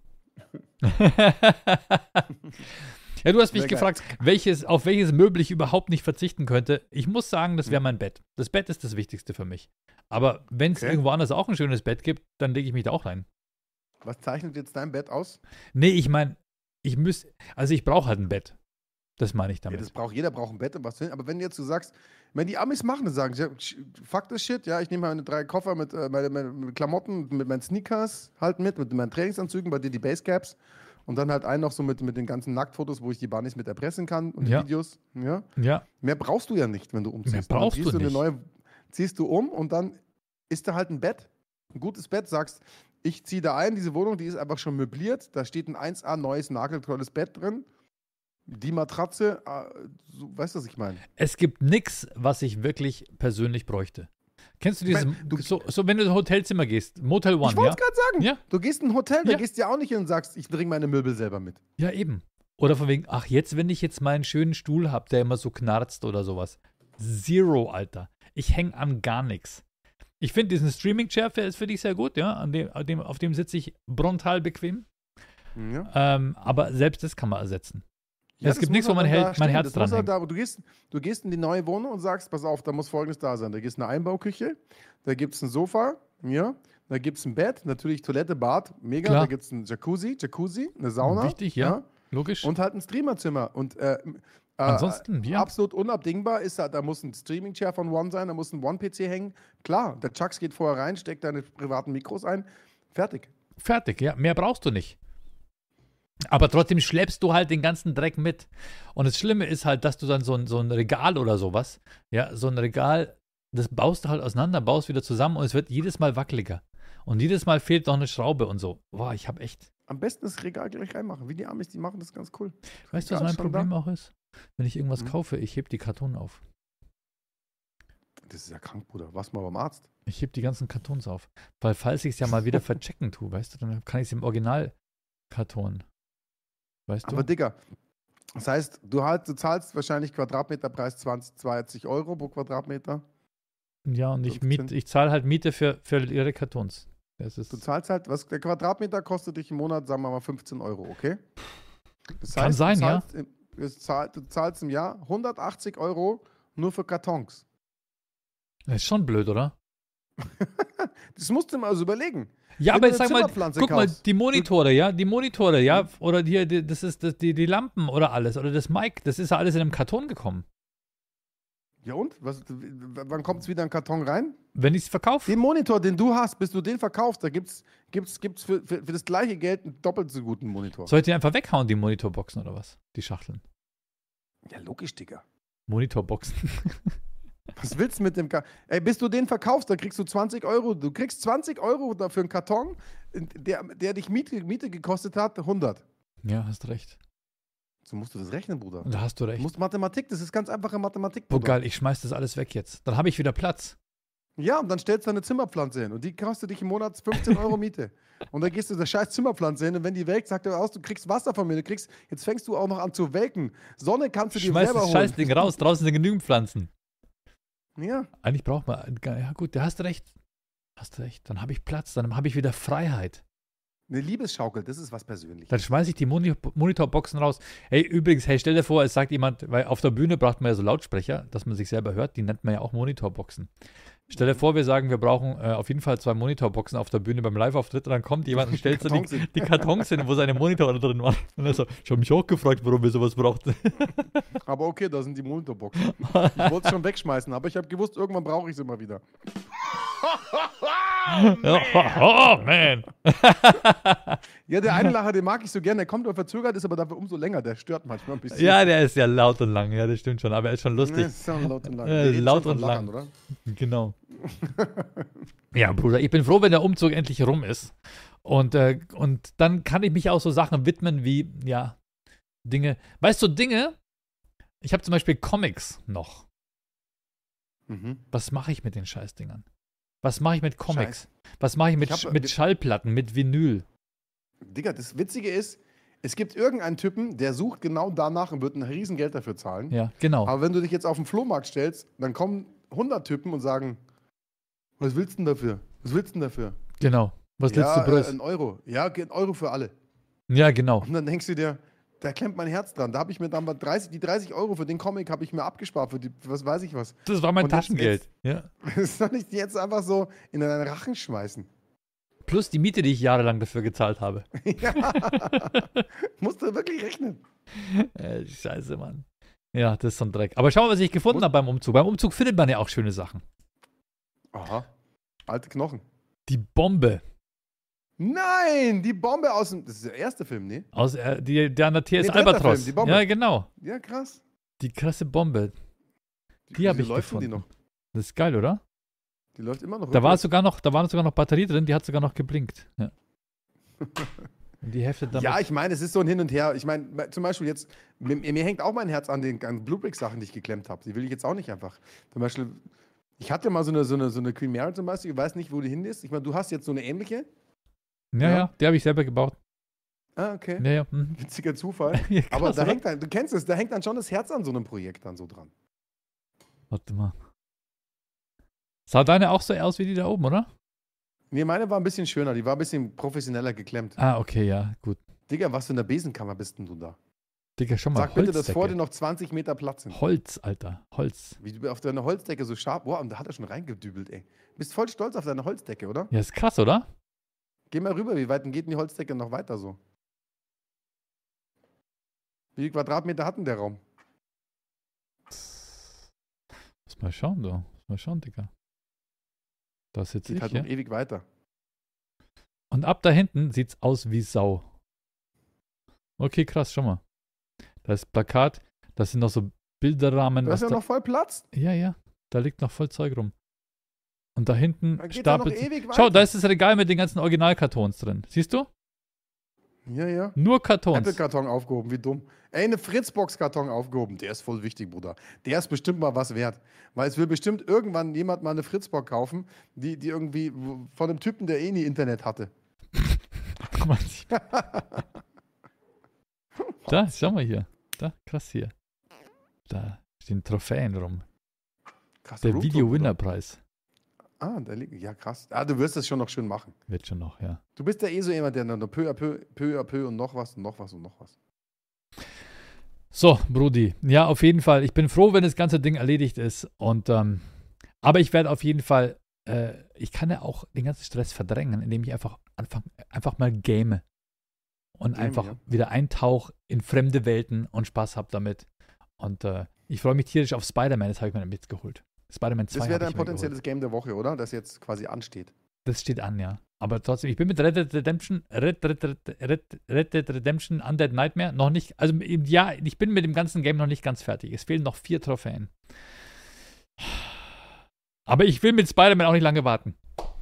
Ja, du hast mich Sehr geil. gefragt, welches, auf welches Möbel ich überhaupt nicht verzichten könnte. Ich muss sagen, das wäre Hm. mein Bett. Das Bett ist das Wichtigste für mich. Aber wenn es Okay. irgendwo anders auch ein schönes Bett gibt, dann lege ich mich da auch rein. Was zeichnet jetzt dein Bett aus? Nee, ich meine, ich muss, also ich brauche halt ein Bett. Das meine ich Ja, damit. das braucht jeder braucht ein Bett und was hin. Aber wenn jetzt du sagst, wenn die Amis machen, das sagen, ja, fuck das Shit, ja, ich nehme meine drei Koffer mit, äh, meine, meine, mit Klamotten, mit meinen Sneakers halt mit, mit meinen Trainingsanzügen, bei dir die Basecaps und dann halt einen noch so mit, mit den ganzen Nacktfotos, wo ich die Bunnies mit erpressen kann und Ja. die Videos. Ja. Ja, Mehr brauchst du ja nicht, wenn du umziehst. Mehr Dann brauchst ziehst du eine nicht. Neue, ziehst du um und dann ist da halt ein Bett, ein gutes Bett, sagst, ich ziehe da ein, diese Wohnung, die ist einfach schon möbliert, da steht ein eins A neues, nageltolles Bett drin, die Matratze, äh, so, weißt du, was ich meine? es gibt nichts, was ich wirklich persönlich bräuchte. Kennst du Ich dieses, mein, du- so, so wenn du in ein Hotelzimmer gehst, Motel One, Ich wollte ja? es gerade sagen. Ja. Du gehst in ein Hotel, da Ja. gehst du ja auch nicht hin und sagst, ich bringe meine Möbel selber mit. Ja, eben. Oder von wegen, ach, jetzt, wenn ich jetzt meinen schönen Stuhl habe, der immer so knarzt oder sowas. Zero, Alter. Ich hänge an gar nichts. Ich finde diesen Streaming-Chair der ist für dich sehr gut, ja. An dem, an dem, auf dem sitze ich brutal bequem. Ja. Ähm, aber selbst das kann man ersetzen. Ja, es das gibt muss nichts, wo halt mein, dann Hel- da mein stehen. Herz Das dran muss halt hängt. da, du, gehst, du gehst in die neue Wohnung und sagst, pass auf, da muss Folgendes da sein. Da gibt es eine Einbauküche, da gibt es ein Sofa, ja, da gibt es ein Bett, natürlich Toilette, Bad, mega. Klar. Da gibt es ein Jacuzzi, Jacuzzi, eine Sauna. Wichtig, ja. Logisch. Und halt ein Streamerzimmer. Und äh, äh, Ansonsten, ja. absolut unabdingbar ist, da, da muss ein Streaming-Chair von One sein, da muss ein One-P C hängen. Klar, der Chucks geht vorher rein, steckt deine privaten Mikros ein, fertig. Fertig, ja. Mehr brauchst du nicht. Aber trotzdem schleppst du halt den ganzen Dreck mit. Und das Schlimme ist halt, dass du dann so ein, so ein Regal oder sowas, ja, so ein Regal, das baust du halt auseinander, baust wieder zusammen und es wird jedes Mal wackeliger. Und jedes Mal fehlt noch eine Schraube und so. Boah, ich hab echt. Am besten das Regal gleich reinmachen. Wie die Amis, die machen das ganz cool. Weißt du, was Regal mein schon Problem da. auch ist? Wenn ich irgendwas Hm. kaufe, ich heb die Karton auf. Das ist ja krank, Bruder. Warst mal beim Arzt? Ich heb die ganzen Kartons auf. Weil falls ich es ja mal wieder verchecken tue, weißt du, dann kann ich es im Originalkarton. Weißt du? Aber Digga, das heißt, du, halt, du zahlst wahrscheinlich Quadratmeterpreis zwanzig, zwanzig Euro pro Quadratmeter. Ja, und ich, fünfzehn. miet, ich zahle halt Miete für, für ihre Kartons. Das ist, Du zahlst halt, was der Quadratmeter kostet dich im Monat, sagen wir mal fünfzehn Euro, okay? Das Kann sein, du ja. zahlst im, es zahl, du zahlst im Jahr hundertachtzig Euro nur für Kartons. das ist schon blöd, oder? Das musst du mal so überlegen. Ja, Wenn aber du jetzt eine sag mal, Zimmerpflanze guck mal, kaufst. die Monitore, ja, die Monitore, ja, oder hier, die, das ist das, die, die Lampen oder alles, oder das Mic, das ist ja alles in einem Karton gekommen. Ja und? Was, w- wann kommt es wieder ein Karton rein? Wenn ich es verkaufe. Den Monitor, den du hast, bis du den verkaufst, da gibt es gibt's, gibt's für, für, für das gleiche Geld einen doppelt so guten Monitor. Soll ich die einfach weghauen, die Monitorboxen oder was? Die Schachteln. Ja, logisch, Digga. Monitorboxen. Was willst du mit dem Karton? Ey, bis du den verkaufst, dann kriegst du zwanzig Euro. Du kriegst zwanzig Euro dafür einen Karton, der, der dich Miete, Miete gekostet hat, hundert. Ja, hast recht. So musst du das rechnen, Bruder. Da hast du Du recht. musst Mathematik, das ist ganz einfache Mathematik, Oh Bruder. geil, ich schmeiß das alles weg jetzt. Dann habe ich wieder Platz. Ja, und dann stellst du eine Zimmerpflanze hin und die kostet dich im Monat fünfzehn Euro Miete. Und dann gehst du der scheiß Zimmerpflanze hin und wenn die welkt, sagt er aus, du kriegst Wasser von mir, du kriegst, jetzt fängst du auch noch an zu welken. Sonne kannst du dir Schmeiß selber das holen. Scheißding raus, draußen sind genügend Pflanzen. Ja, Eigentlich braucht man, ja gut, du hast recht. Hast recht, dann habe ich Platz, dann habe ich wieder Freiheit. eine Liebesschaukel, das ist was Persönliches. Dann schmeiße ich die Moni Monitorboxen raus. Hey, übrigens, hey, stell dir vor, es sagt jemand, weil auf der Bühne braucht man ja so Lautsprecher, dass man sich selber hört, die nennt man ja auch Monitorboxen. Stell dir vor, wir sagen, wir brauchen äh, auf jeden Fall zwei Monitorboxen auf der Bühne beim Live-Auftritt und dann kommt jemand und stellt so Kartons die, hin. die Kartons hin, wo seine Monitore drin waren. Und er so, ich habe mich auch gefragt, warum wir sowas brauchten. Aber okay, da sind die Monitorboxen. Ich wollte es schon wegschmeißen, aber ich habe gewusst, irgendwann brauche ich sie immer wieder. Oh, man. Ja, der eine Lacher, den mag ich so gerne, der kommt aber verzögert, ist aber dafür umso länger, der stört manchmal ein bisschen. Ja, der ist ja laut und lang, ja, das stimmt schon, aber er ist schon Nee, lustig. ist so laut und lang. Äh, Wir reden laut schon von und lang. Lachern, oder? Genau. Ja, Bruder, ich bin froh, wenn der Umzug endlich rum ist. Und, äh, und dann kann ich mich auch so Sachen widmen wie, ja, Dinge. Weißt du, Dinge, ich habe zum Beispiel Comics noch. Mhm. Was mache ich mit den Scheißdingern? Was mache ich mit Comics? Scheiß. Was mache ich mit, Ich Sch- hab- mit Schallplatten, mit Vinyl? Digga, das Witzige ist, es gibt irgendeinen Typen, der sucht genau danach und wird ein Riesengeld dafür zahlen. Ja, genau. Aber wenn du dich jetzt auf den Flohmarkt stellst, dann kommen hundert Typen und sagen, was willst du denn dafür? Was willst du denn dafür? Genau. Was ja, letzte Preis? äh, ein Euro. Ja, ein Euro für alle. Ja, genau. Und dann denkst du dir, da klemmt mein Herz dran. Da habe ich mir dann mal dreißig, die dreißig Euro für den Comic habe ich mir abgespart, für die, was weiß ich was. Das war mein Und jetzt- Taschengeld. Ja. Das soll ich dir jetzt einfach so in deinen Rachen schmeißen. Plus die Miete, die ich jahrelang dafür gezahlt habe. Ja. Musst du wirklich rechnen. Äh, Scheiße, Mann. Ja, das ist so ein Dreck. Aber schau mal, was ich gefunden Muss- habe beim Umzug. Beim Umzug findet man ja auch schöne Sachen. Aha. Alte Knochen. Die Bombe. Nein, die Bombe aus dem. Das ist der erste Film, ne? Aus, äh, die, der an der T S Nee, dritter Albatros. Film, die Bombe. Ja, genau. Ja, krass. Die krasse Bombe. Die hab Wieso ich läuft denn gefunden. Die, noch? Das ist geil, oder? Die läuft immer noch. Da war rückwärts. sogar noch, da war sogar noch Batterie drin, die hat sogar noch geblinkt. Ja. Und die heftet damit. Ja, ich meine, es ist so ein Hin und Her. Ich meine, zum Beispiel jetzt, mir, mir hängt auch mein Herz an den an Bluebrick-Sachen, die ich geklemmt habe. Die will ich jetzt auch nicht einfach. Zum Beispiel, Ich hatte mal so eine, so eine, so eine Queen Mary zum Beispiel, ich weiß nicht, wo die hin ist. Ich meine, du hast jetzt so eine ähnliche. Ja, Ja. ja, die habe ich selber gebaut. Ah, okay. Ja, ja. Mhm. Witziger Zufall. Ja, krass, Aber da oder? hängt dann, du kennst es, da hängt dann schon das Herz an so einem Projekt dann so dran. Warte mal. Sah deine auch so aus wie die da oben, oder? Nee, meine war ein bisschen schöner, die war ein bisschen professioneller geklemmt. Ah, okay, ja, gut. Digga, was für eine Besenkammer bist denn du da? Digga, schon mal Sag bitte, dass Holzdecke. vor dir noch zwanzig Meter Platz sind. Holz, Alter. Holz. Wie du auf deiner Holzdecke so scharf. Boah, und da hat er schon reingedübelt, ey. Bist voll stolz auf deine Holzdecke, oder? Ja, ist krass, oder? Geh mal rüber, wie weit denn geht denn die Holzdecke noch weiter so? Wie viele Quadratmeter hat denn der Raum? Muss mal schauen, du. Muss mal schauen, Digga. Da sitze Geht ich halt hier. noch ewig weiter. Und ab da hinten sieht's aus wie Sau. Okay, krass, schau mal. Da ist Plakat, das sind noch so Bilderrahmen. Du hast was ja da, noch voll Platz. ja, ja, da liegt noch voll Zeug rum. Und da hinten Dann geht ja noch stapelt. ewig weiter. Schau, da ist das Regal mit den ganzen Originalkartons drin. Siehst du? Ja, ja. Nur Kartons. Apple-Karton aufgehoben, wie dumm. Ey, eine Fritzbox-Karton aufgehoben. Der ist voll wichtig, Bruder. Der ist bestimmt mal was wert. Weil es will bestimmt irgendwann jemand mal eine Fritzbox kaufen, die, die irgendwie wo- von einem Typen, der eh nie Internet hatte. Da, schau mal hier. Da, krass hier. Da stehen Trophäen rum. Krass, Der Rooftop, Video-Winner-Preis. oder? Ah, da liegt. Ja, krass. Ah, du wirst das schon noch schön machen. Wird schon noch, ja. Du bist ja eh so jemand, der nur peu à peu, peu à peu und noch was und noch was und noch was. So, Brudi. Ja, auf jeden Fall. Ich bin froh, wenn das ganze Ding erledigt ist. Und, ähm, aber ich werde auf jeden Fall, äh, ich kann ja auch den ganzen Stress verdrängen, indem ich einfach anfang, einfach mal game. Und Game, einfach ja. wieder eintauche in fremde Welten und Spaß habe damit. Und äh, ich freue mich tierisch auf Spider-Man, das habe ich mir mitgeholt. Spider-Man zwei Das wäre habe dein ich mir geholt. potenzielles Game der Woche, oder? Das jetzt quasi ansteht. Das steht an, ja. Aber trotzdem, ich bin mit Red Dead Redemption, Red, Red, Red, Red, Red Dead Redemption Undead Nightmare noch nicht, also im- ja, ich bin mit dem ganzen Game noch nicht ganz fertig. Es fehlen noch vier Trophäen. Aber ich will mit Spider-Man auch nicht lange warten.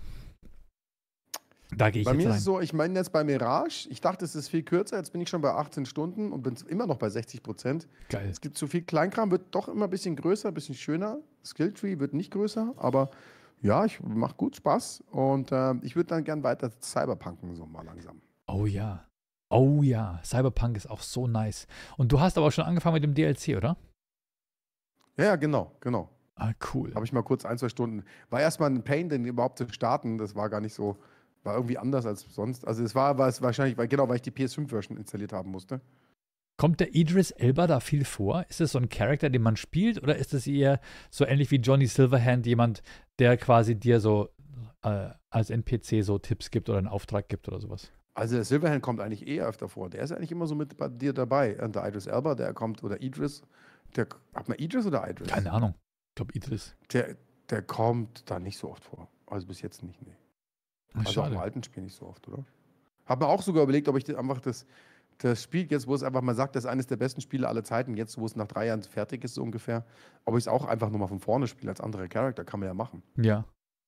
Da gehe ich Bei jetzt mir ist rein. es so, ich meine jetzt bei Mirage, ich dachte, es ist viel kürzer, jetzt bin ich schon bei achtzehn Stunden und bin immer noch bei sechzig Prozent. Geil. Es gibt zu viel Kleinkram, wird doch immer ein bisschen größer, ein bisschen schöner. Skilltree wird nicht größer, aber ja, ich mache gut Spaß und äh, ich würde dann gern weiter Cyberpunken so mal langsam. Oh ja. Oh ja. Cyberpunk ist auch so nice. Und du hast aber auch schon angefangen mit dem D L C, oder? Ja, ja, genau, genau. Ah, cool. Habe ich mal kurz ein, zwei Stunden. War erstmal ein Pain, den überhaupt zu starten. Das war gar nicht so, war irgendwie anders als sonst. Also es war, war es wahrscheinlich, weil, genau, weil ich die P S fünf Version installiert haben musste. Kommt der Idris Elba da viel vor? Ist es so ein Charakter, den man spielt, oder ist es eher so ähnlich wie Johnny Silverhand, jemand, der quasi dir so äh, als N P C so Tipps gibt oder einen Auftrag gibt oder sowas? Also der Silverhand kommt eigentlich eh öfter vor. Der ist eigentlich immer so mit bei dir dabei. Und der Idris Elba, der kommt, oder Idris, der, hat man Idris oder Idris? Keine Ahnung. Ich glaube Idris. Der, der kommt da nicht so oft vor. Also bis jetzt nicht, nee. Ach, Also auch im schade. alten Spiel nicht so oft, oder? Hab mir auch sogar überlegt, ob ich das einfach das, das Spiel jetzt, wo es einfach mal sagt, das ist eines der besten Spiele aller Zeiten, jetzt, wo es nach drei Jahren fertig ist, so ungefähr, ob ich es auch einfach nochmal von vorne spiele als anderer Charakter, kann man ja machen. Ja.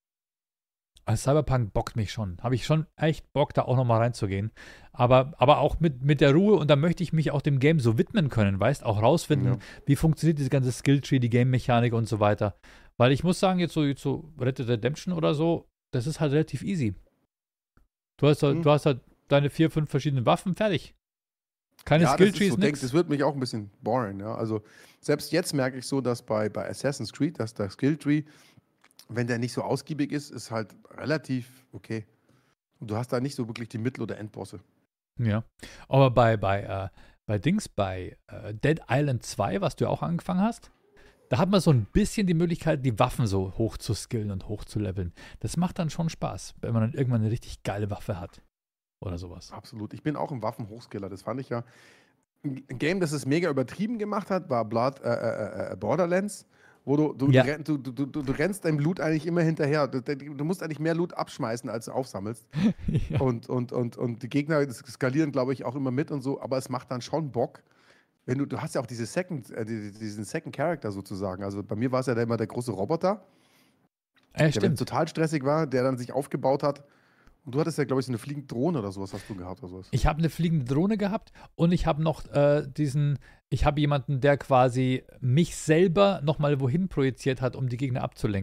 Also Cyberpunk bockt mich schon. Habe ich schon echt Bock, da auch nochmal reinzugehen. Aber, aber auch mit, mit der Ruhe, und da möchte ich mich auch dem Game so widmen können, weißt, auch rausfinden, Ja. wie funktioniert diese ganze Skilltree, die Game-Mechanik und so weiter. Weil ich muss sagen, jetzt so, jetzt so Red Dead Redemption oder so, das ist halt relativ easy. Du hast halt, Hm. du hast halt deine vier, fünf verschiedenen Waffen, fertig. Keine Ja, das ist Skilltrees, so, denk, nix. das wird mich auch ein bisschen boring, ja. Also selbst jetzt merke ich so, dass bei, bei Assassin's Creed, dass der Skilltree, wenn der nicht so ausgiebig ist, ist halt relativ okay. Und du hast da nicht so wirklich die Mittel- oder Endbosse. Ja. Aber bei, bei, äh, bei Dings, bei äh, Dead Island zwei, was du ja auch angefangen hast, da hat man so ein bisschen die Möglichkeit, die Waffen so hoch zu skillen und hoch zu leveln. Das macht dann schon Spaß, wenn man dann irgendwann eine richtig geile Waffe hat. Oder sowas. Absolut. Ich bin auch ein Waffenhochskiller. Das fand ich ja. Ein Game, das es mega übertrieben gemacht hat, war Blood, äh, äh, äh, Borderlands, wo du, du, Ja. renn- du, du, du, du rennst deinem Loot eigentlich immer hinterher. Du, du musst eigentlich mehr Loot abschmeißen, als du aufsammelst. ja. Und, und, und, und die Gegner das skalieren, glaube ich, auch immer mit und so, aber es macht dann schon Bock. Wenn du, du hast ja auch diese Second, äh, die- diesen Second Character sozusagen. Also bei mir war es ja da immer der große Roboter, ja, der wenn stimmt. total stressig war, der dann sich aufgebaut hat. Und du hattest ja, glaube ich, so eine fliegende Drohne oder sowas hast du gehabt oder sowas. Ich habe eine fliegende Drohne gehabt und ich habe noch äh, diesen, ich habe jemanden, der quasi mich selber nochmal wohin projiziert hat, um die Gegner abzulenken.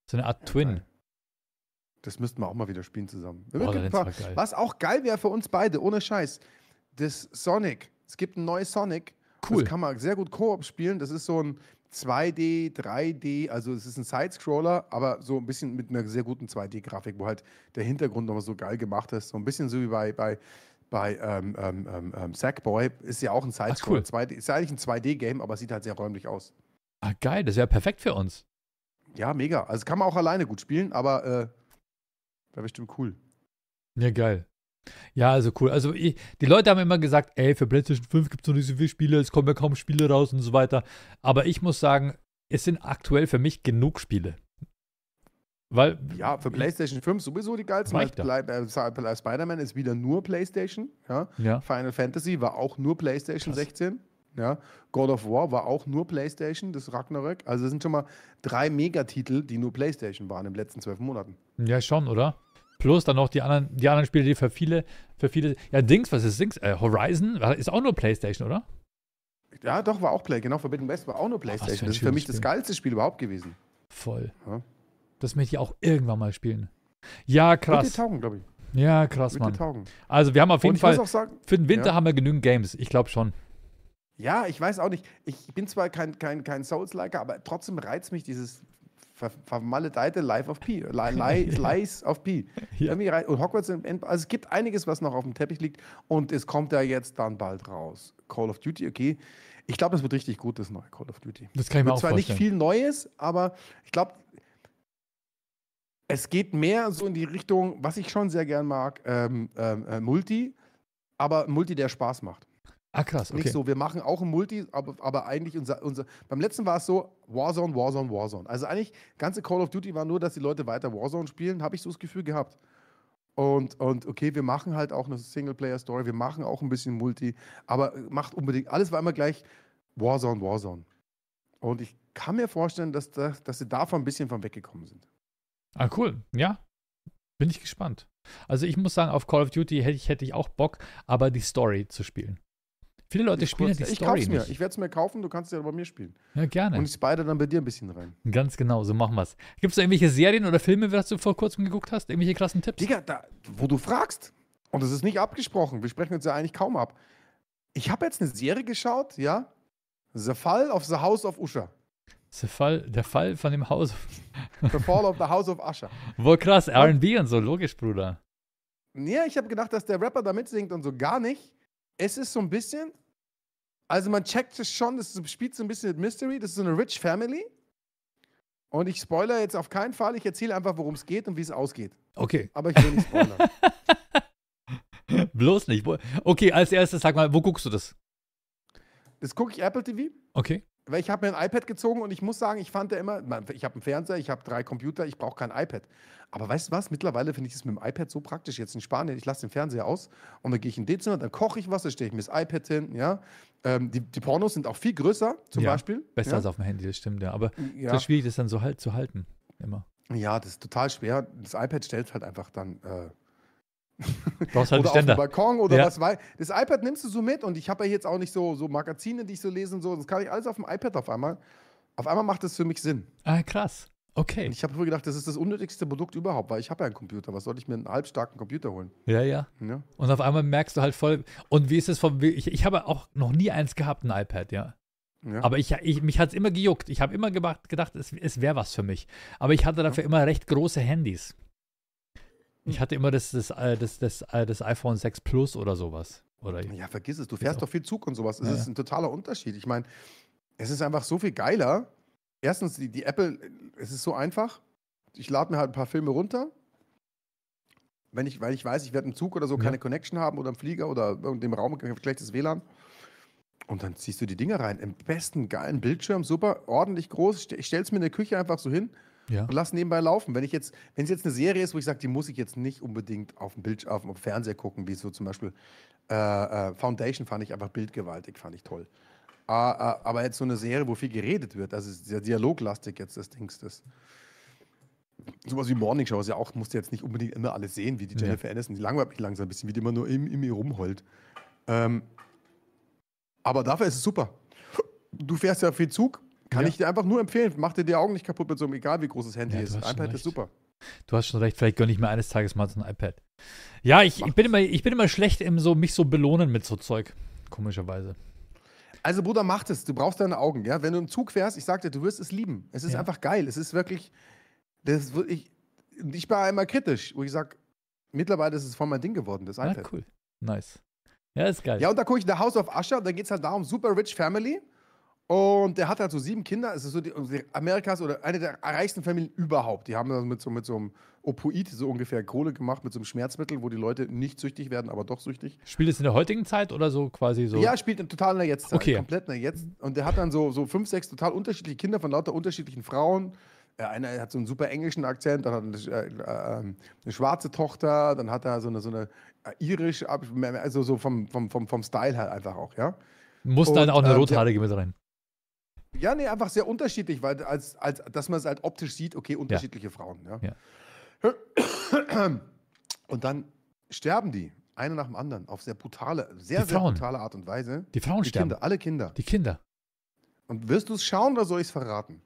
So eine Art Twin. geil. Das müssten wir auch mal wieder spielen zusammen. Wir Boah, können das ein paar- war geil. Was auch geil wäre für uns beide, ohne Scheiß, das Sonic. Es gibt ein neues Sonic. Cool. Das kann man sehr gut Koop spielen. Das ist so ein zwei D, drei D, also es ist ein Side-Scroller, aber so ein bisschen mit einer sehr guten zwei D-Grafik, wo halt der Hintergrund nochmal so geil gemacht ist. So ein bisschen so wie bei, bei, bei ähm, ähm, ähm, Sackboy. Ist ja auch ein Side-Scroller. cool. zwei D, ist ja eigentlich ein zwei D-Game, aber sieht halt sehr räumlich aus. Ah, geil, das wäre perfekt für uns. Ja, mega. Also kann man auch alleine gut spielen, aber äh, wäre bestimmt cool. Ja, geil. Ja, also cool. Also ich, die Leute haben immer gesagt, ey, für PlayStation fünf gibt es noch nicht so viele Spiele, es kommen ja kaum Spiele raus und so weiter. Aber ich muss sagen, es sind aktuell für mich genug Spiele. Weil, Ja, für PlayStation fünf sowieso die geilsten. Reicht doch. Weil, äh, äh, Spider-Man ist wieder nur PlayStation. Ja? ja, Final Fantasy war auch nur PlayStation Krass. sechzehn. Ja? God of War war auch nur PlayStation, das Ragnarök. Also es sind schon mal drei Megatitel, die nur PlayStation waren in den letzten zwölf Monaten. ja schon, oder? Plus dann noch die anderen, die anderen Spiele, die für viele, für viele, ja, Dings, was ist Dings? Äh, Horizon ist auch nur PlayStation, oder? Ja, doch, war auch Play. Genau, Forbidden West war auch nur was für ein PlayStation. Das ist für schönes mich das Spiel. geilste Spiel überhaupt gewesen. Voll. Ja. Das möchte ich auch irgendwann mal spielen. Ja, Wird dir krass. taugen, glaube ich. Ja, krass, Wird dir Mann. taugen. Also wir haben auf Und jeden ich Fall, muss auch sagen, für den Winter ja. haben wir genügend Games. Ich glaube schon. ja, ich weiß auch nicht. Ich bin zwar kein, kein, kein Souls-Liker, aber trotzdem reizt mich dieses ver- vermaledeite Life of P. Li Li Lies of P. Ja. Irgendwie rei- Und Hogwarts, im End also es gibt einiges, was noch auf dem Teppich liegt. Und es kommt ja jetzt dann bald raus. Call of Duty, okay. Ich glaube, das wird richtig gut, das neue Call of Duty. Das kann ich mir Wird auch zwar vorstellen. nicht viel Neues, aber ich glaube, es geht mehr so in die Richtung, was ich schon sehr gern mag, ähm, ähm, äh, Multi, aber Multi, der Spaß macht. Ah, krass, okay. Nicht so, wir machen auch ein Multi, aber, aber eigentlich unser, unser. Beim letzten war es so, Warzone, Warzone, Warzone. Also eigentlich, ganze Call of Duty war nur, dass die Leute weiter Warzone spielen, habe ich so das Gefühl gehabt. Und, und okay, wir machen halt auch eine Singleplayer-Story, wir machen auch ein bisschen Multi, aber macht unbedingt, alles war immer gleich Warzone, Warzone. Und ich kann mir vorstellen, dass, dass, dass sie davon ein bisschen von weggekommen sind. Ah, cool. Ja. Bin ich gespannt. Also ich muss sagen, auf Call of Duty hätte ich, hätte ich auch Bock, aber die Story zu spielen. Viele Leute Ist spielen kurz- ja die ich Story kauf's mir, nicht. ich werde es mir kaufen, du kannst es ja bei mir spielen. Ja, gerne. Und ich spider dann bei dir ein bisschen rein. Ganz genau, so machen wir es. Gibt es da irgendwelche Serien oder Filme, was du vor kurzem geguckt hast? Irgendwelche krassen Tipps? Digga, da, wo du fragst, und das ist nicht abgesprochen, wir sprechen uns ja eigentlich kaum ab. Ich habe jetzt eine Serie geschaut, ja, The Fall of the House of Usher. Der Fall, der Fall von dem Haus. The Fall of the House of Usher. Wohl krass, R und B und so, logisch, Bruder. Ja, ich habe gedacht, dass der Rapper da mitsingt und so gar nicht. Es ist so ein bisschen, also man checkt es schon, das spielt so ein bisschen mit Mystery, das ist so eine Rich Family. Und ich spoilere jetzt auf keinen Fall, ich erzähle einfach, worum es geht und wie es ausgeht. Okay. Aber ich will nicht spoilern. Bloß nicht. Wo- Okay, als erstes sag mal, wo guckst du das? Das gucke ich Apple T V. Okay. Weil ich habe mir ein iPad gezogen und ich muss sagen, ich fand ja immer, man, ich habe einen Fernseher, ich habe drei Computer, ich brauche kein iPad. Aber weißt du was? Mittlerweile finde ich es mit dem iPad so praktisch. Jetzt in Spanien, ich lasse den Fernseher aus und dann gehe ich in D-Zimmer, dann koche ich was, dann stelle ich mir das iPad hin. Ja? Ähm, die, die Pornos sind auch viel größer, zum Ja, Beispiel. Besser ja? als auf dem Handy, das stimmt, ja. Aber Ja. das ist schwierig, das dann so halt zu halten. Immer. Ja, das ist total schwer. Das iPad stellt halt einfach dann. Äh, Du brauchst halt einen oder auf dem Ständer. Balkon oder Ja. was weiß. Das iPad nimmst du so mit und ich habe ja jetzt auch nicht so, so Magazine, die ich so lese und so. Das kann ich alles auf dem iPad auf einmal. Auf einmal macht das für mich Sinn. Ah, krass. Okay. Und ich habe früher gedacht, das ist das unnötigste Produkt überhaupt, weil ich habe ja einen Computer. Was soll ich mir einen halbstarken Computer holen? Ja, ja. Ja? Und auf einmal merkst du halt voll. Und wie ist es vom. Ich, ich habe auch noch nie eins gehabt, ein iPad, ja. Ja. Aber ich, ich, mich hat es immer gejuckt. Ich habe immer gemacht, gedacht, es, es wäre was für mich. Aber ich hatte dafür immer recht große Handys. Ich hatte immer das, das, äh, das, das, äh, das iPhone sechs Plus oder sowas. Oder ja, vergiss es. Du fährst auch- doch viel Zug und sowas. Es Ja, ist ja. ein totaler Unterschied. Ich meine, es ist einfach so viel geiler. Erstens, die, die Apple, es ist so einfach. Ich lade mir halt ein paar Filme runter. Wenn ich, weil ich weiß, ich werde im Zug oder so Ja. keine Connection haben oder im Flieger oder in dem Raum schlechtes W L A N. Und dann ziehst du die Dinger rein. Im besten geilen Bildschirm, super, ordentlich groß. Ich stelle es mir in der Küche einfach so hin Ja. und lass nebenbei laufen. Wenn ich jetzt, wenn es jetzt eine Serie ist, wo ich sage, die muss ich jetzt nicht unbedingt auf dem Bild, auf dem Fernseher gucken, wie so zum Beispiel äh, äh, Foundation fand ich einfach bildgewaltig, fand ich toll. Äh, äh, aber jetzt so eine Serie, wo viel geredet wird, also ist sehr dialoglastig jetzt das Dings, das. Sowas wie Morning Show ist ja auch, musst du jetzt nicht unbedingt immer alles sehen, wie die Ja. Jennifer Aniston, die langweilt mich langsam ein bisschen, wie die immer nur in, in mir rumheult. Ähm, aber dafür ist es super. Du fährst ja viel Zug, Kann Ja. ich dir einfach nur empfehlen. Mach dir die Augen nicht kaputt mit so einem, egal wie groß das Handy Ja, du ist. hast schon iPad recht. ist super. Du hast schon recht, vielleicht gönne ich mir eines Tages mal so ein iPad. Ja, ich, ich, bin, immer, ich bin immer schlecht im so, mich so belohnen mit so Zeug. Komischerweise. Also, Bruder, mach das. Du brauchst deine Augen, ja. Wenn du im Zug fährst, ich sag dir, du wirst es lieben. Es ist Ja. einfach geil. Es ist wirklich, das ist wirklich, ich war immer kritisch, wo ich sag, mittlerweile ist es voll mein Ding geworden, das Ah, iPad. cool. Nice. Ja, ist geil. Ja, und da gucke ich The House of Usher, da geht es halt darum, super rich family. Und der hat halt so sieben Kinder. Es ist so die, die Amerikas oder eine der reichsten Familien überhaupt. Die haben dann mit so, mit so einem Opoid so ungefähr Kohle gemacht, mit so einem Schmerzmittel, wo die Leute nicht süchtig werden, aber doch süchtig. Spielt es in der heutigen Zeit oder so quasi so? Ja, spielt total in der Jetztzeit. Okay. Komplett in der Jetzt. Und der hat dann so, so fünf, sechs total unterschiedliche Kinder von lauter unterschiedlichen Frauen. Äh, Einer hat so einen super englischen Akzent, dann hat er eine, äh, ähm, eine schwarze Tochter, dann hat er so eine, so eine äh, irisch, also so vom, vom, vom, vom Style her einfach auch, ja. Muss dann Und, auch eine ähm, rothaarige mit rein. Ja, nee, einfach sehr unterschiedlich, weil als, als dass man es halt optisch sieht, okay, unterschiedliche Frauen. Ja. Und dann sterben die, eine nach dem anderen, auf sehr brutale, sehr, Die sehr Frauen. brutale Art und Weise. Die Frauen Die sterben. Kinder, alle Kinder. Die Kinder. Und wirst du es schauen oder soll ich es verraten?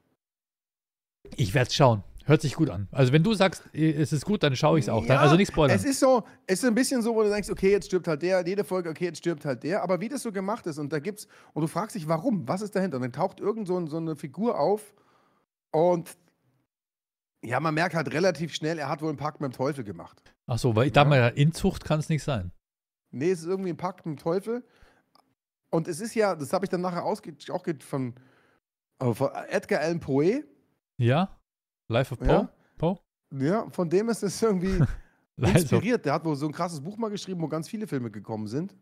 Ich werde es schauen. Hört sich gut an. Also wenn du sagst, es ist gut, dann schaue ich es auch. Dann, Ja, also nicht spoilern. Es ist so, es ist ein bisschen so, wo du denkst, okay, jetzt stirbt halt der, jede Folge, okay, jetzt stirbt halt der, aber wie das so gemacht ist und da gibt's, und du fragst dich, warum, was ist dahinter? Und dann taucht irgend so, ein- so eine Figur auf und ja, man merkt halt relativ schnell, er hat wohl einen Pakt mit dem Teufel gemacht. Ach so, weil ich Ja. dachte mal, Inzucht kann es nicht sein. Nee, es ist irgendwie ein Pakt mit dem Teufel. Und es ist ja, das habe ich dann nachher ausge auch ge- von, äh, von Edgar Allan Poe, Ja? Life of Poe? Ja. Poe? ja, von dem ist es irgendwie Life of- inspiriert. Der hat wohl so ein krasses Buch mal geschrieben, wo ganz viele Filme gekommen sind.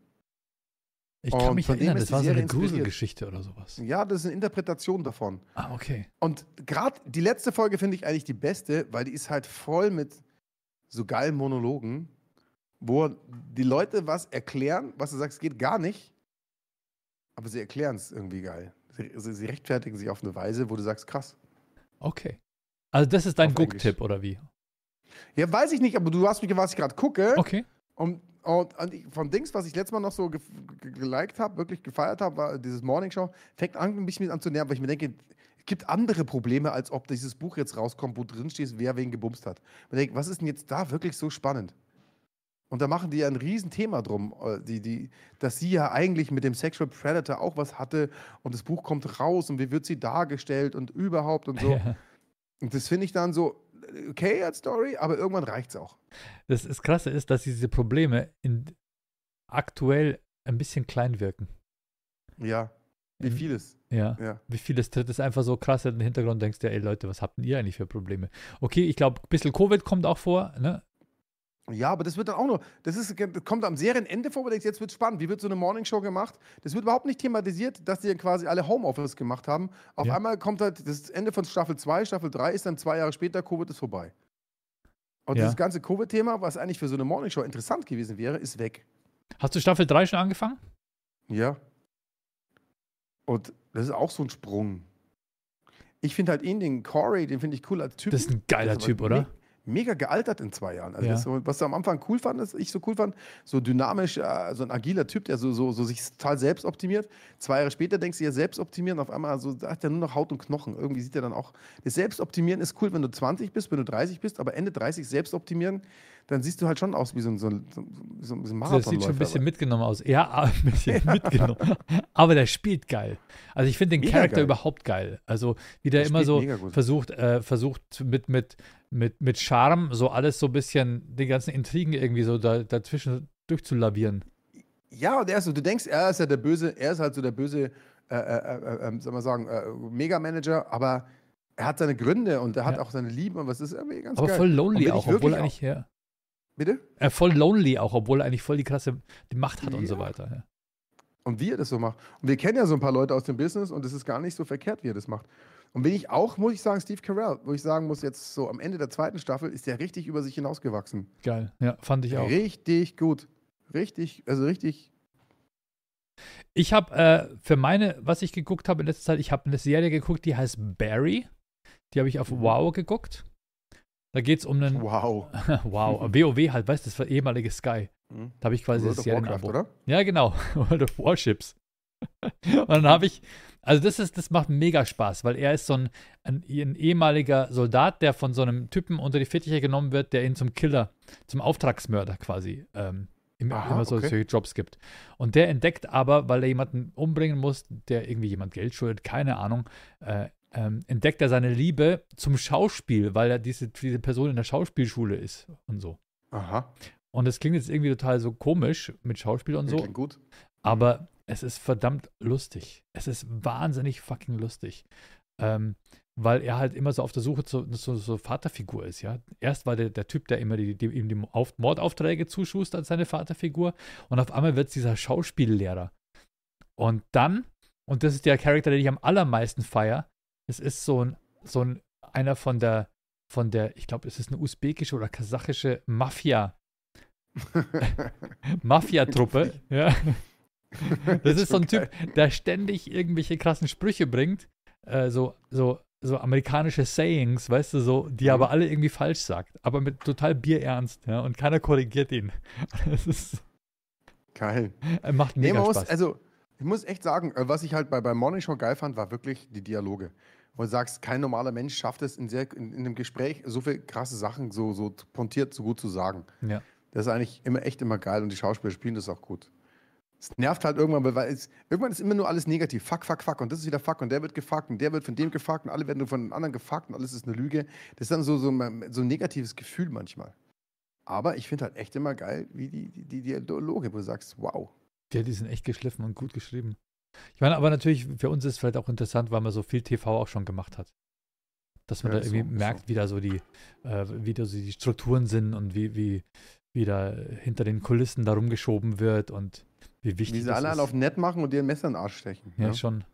Ich kann Und mich von dem erinnern, ist das die war so Serie eine inspiriert. Gruselgeschichte oder sowas. Ja, das ist eine Interpretation davon. Ah, okay. Und gerade die letzte Folge finde ich eigentlich die beste, weil die ist halt voll mit so geilen Monologen, wo die Leute was erklären, was du sagst, geht gar nicht, aber sie erklären es irgendwie geil. Sie, sie, sie rechtfertigen sich auf eine Weise, wo du sagst, krass. Okay. Also das ist dein Auf Englisch. Gucktipp, oder wie? Ja, weiß ich nicht, aber du hast mich gefragt, was ich gerade gucke. Okay. Und, und, und ich, vom Dings, was ich letztes Mal noch so ge ge geliked habe, wirklich gefeiert habe, war dieses Morning Show, fängt an, ein bisschen an zu nerven, weil ich mir denke, es gibt andere Probleme, als ob dieses Buch jetzt rauskommt, wo drin steht, wer wen gebumst hat. Ich denke, was ist denn jetzt da wirklich so spannend? Und da machen die ja ein Riesenthema drum, äh, die, die, dass sie ja eigentlich mit dem Sexual Predator auch was hatte und das Buch kommt raus und wie wird sie dargestellt und überhaupt und so. Ja. Und das finde ich dann so, okay als Story, aber irgendwann reicht's auch. Das, das Krasse ist, dass diese Probleme in, aktuell ein bisschen klein wirken. Ja, wie In- vieles. Ja. Ja. Wie vieles tritt es einfach so krass in den Hintergrund, denkst du, ey Leute, was habt denn ihr eigentlich für Probleme? Okay, ich glaube, ein bisschen Covid kommt auch vor, ne? Ja, aber das wird dann auch nur, das, ist, das kommt am Serienende vor, wo du denkst, jetzt wird spannend. Wie wird so eine Morningshow gemacht? Das wird überhaupt nicht thematisiert, dass die dann quasi alle Homeoffice gemacht haben. Auf Ja. einmal kommt halt das Ende von Staffel zwei, Staffel drei ist dann zwei Jahre später, Covid ist vorbei. Und Ja. dieses ganze Covid-Thema, was eigentlich für so eine Morningshow interessant gewesen wäre, ist weg. Hast du Staffel drei schon angefangen? Ja. Und das ist auch so ein Sprung. Ich finde halt ihn, den Corey, den finde ich cool als Typ. Das ist ein geiler Typ, oder? Mega gealtert in zwei Jahren. Also Ja. das, so- was du am Anfang cool fand, ich so cool fand, so dynamisch, äh, so ein agiler Typ, der so, so, so sich total selbst optimiert. Zwei Jahre später denkst du ja, selbst optimieren, auf einmal so, da hat er nur noch Haut und Knochen. Irgendwie sieht er dann auch, das Selbstoptimieren ist cool, wenn du zwanzig bist, wenn du dreißig bist, aber Ende dreißig selbstoptimieren, dann siehst du halt schon aus wie so ein, so ein, so ein, so ein Das Marathonläufer. sieht schon ein bisschen mitgenommen aus. Ja, ein bisschen mitgenommen. Aber der spielt geil. Also ich finde den Mega Charakter geil. überhaupt geil. Also wie der, Der immer spielt so mega gut. versucht, äh, versucht mit, mit, mit, mit Charme so alles so ein bisschen, die ganzen Intrigen irgendwie so da, dazwischen durchzulavieren. Ja, und er ist so, du denkst, er ist ja der Böse, er ist halt so der böse, äh, äh, äh, äh, soll man sagen, äh, Mega-Manager, aber er hat seine Gründe und er hat Ja. auch seine Lieben und was ist irgendwie ganz Aber geil. voll Und lonely wenn auch, ich wirklich obwohl er auch- eigentlich, ja, Bitte? äh, voll lonely auch, obwohl er eigentlich voll die krasse, die Macht hat und Ja. so weiter. Ja. Und wie er das so macht. Und wir kennen ja so ein paar Leute aus dem Business und es ist gar nicht so verkehrt, wie er das macht. Und wenn ich auch, muss ich sagen, Steve Carell, wo ich sagen muss, jetzt so am Ende der zweiten Staffel ist der richtig über sich hinausgewachsen. Geil, ja, fand ich auch. Richtig gut. Richtig, also richtig. Ich habe äh, für meine, was ich geguckt habe in letzter Zeit, ich habe eine Serie geguckt, die heißt Barry. Die habe ich auf Mhm. Wow geguckt. Da geht es um einen, Wow. wow, WoW halt, weißt du, das war ehemalige Sky. Mhm. Da habe ich quasi World das of Warcraft, Serienabo. oder? Ja, genau, World of Warships. Und dann habe ich, also das ist, das macht mega Spaß, weil er ist so ein, ein, ein ehemaliger Soldat, der von so einem Typen unter die Fittiche genommen wird, der ihn zum Killer, zum Auftragsmörder quasi ähm, immer, Aha, immer so okay. solche Jobs gibt. Und der entdeckt aber, weil er jemanden umbringen muss, der irgendwie jemand Geld schuldet, keine Ahnung, äh, ähm, entdeckt er seine Liebe zum Schauspiel, weil er diese, diese Person in der Schauspielschule ist und so. Aha. Und das klingt jetzt irgendwie total so komisch mit Schauspiel und so, Klingt gut. aber es ist verdammt lustig. Es ist wahnsinnig fucking lustig. Ähm, weil er halt immer so auf der Suche zu so, so Vaterfigur ist, ja. Erst war der, der Typ, der immer die, die, ihm die auf, Mordaufträge zuschustert als seine Vaterfigur, und auf einmal wird es dieser Schauspiellehrer. Und dann, und das ist der Charakter, den ich am allermeisten feiere, es ist so ein, so ein einer von der, von der, ich glaube, es ist eine usbekische oder kasachische Mafia, Mafia-Truppe, ja. Das ist so ein Typ, der ständig irgendwelche krassen Sprüche bringt, äh, so, so, so amerikanische Sayings, weißt du, so, die aber alle irgendwie falsch sagt, aber mit total bierernst, ja, und keiner korrigiert ihn. Das ist, Geil. äh, macht Nee, mega man muss, Spaß. also, ich muss echt sagen, äh, was ich halt bei, bei Morning Show geil fand, war wirklich die Dialoge. Wo du sagst, kein normaler Mensch schafft es in, sehr, in, in einem Gespräch so viele krasse Sachen so, so pontiert, so gut zu sagen. Ja. Das ist eigentlich immer echt immer geil und die Schauspieler spielen das auch gut. Es nervt halt irgendwann, weil es, irgendwann ist immer nur alles negativ. Fuck, fuck, fuck. Und das ist wieder fuck. Und der wird gefuckt und der wird von dem gefuckt und alle werden nur von den anderen gefuckt und alles ist eine Lüge. Das ist dann so, so, so ein negatives Gefühl manchmal. Aber ich finde halt echt immer geil, wie die, die, die Dialoge, wo du sagst, wow. Ja, die sind echt geschliffen und gut geschrieben. Ich meine, aber natürlich, für uns ist es vielleicht auch interessant, weil man so viel T V auch schon gemacht hat. Dass man Ja, da ist irgendwie so, ist merkt, so. wie da so die, äh, wie da so die Strukturen sind und wie, wie, wie da hinter den Kulissen da rumgeschoben wird und wie wichtig Wie sie das alle ist. alle auf nett machen und dir ein Messer in den Arsch stechen. Ja, schon.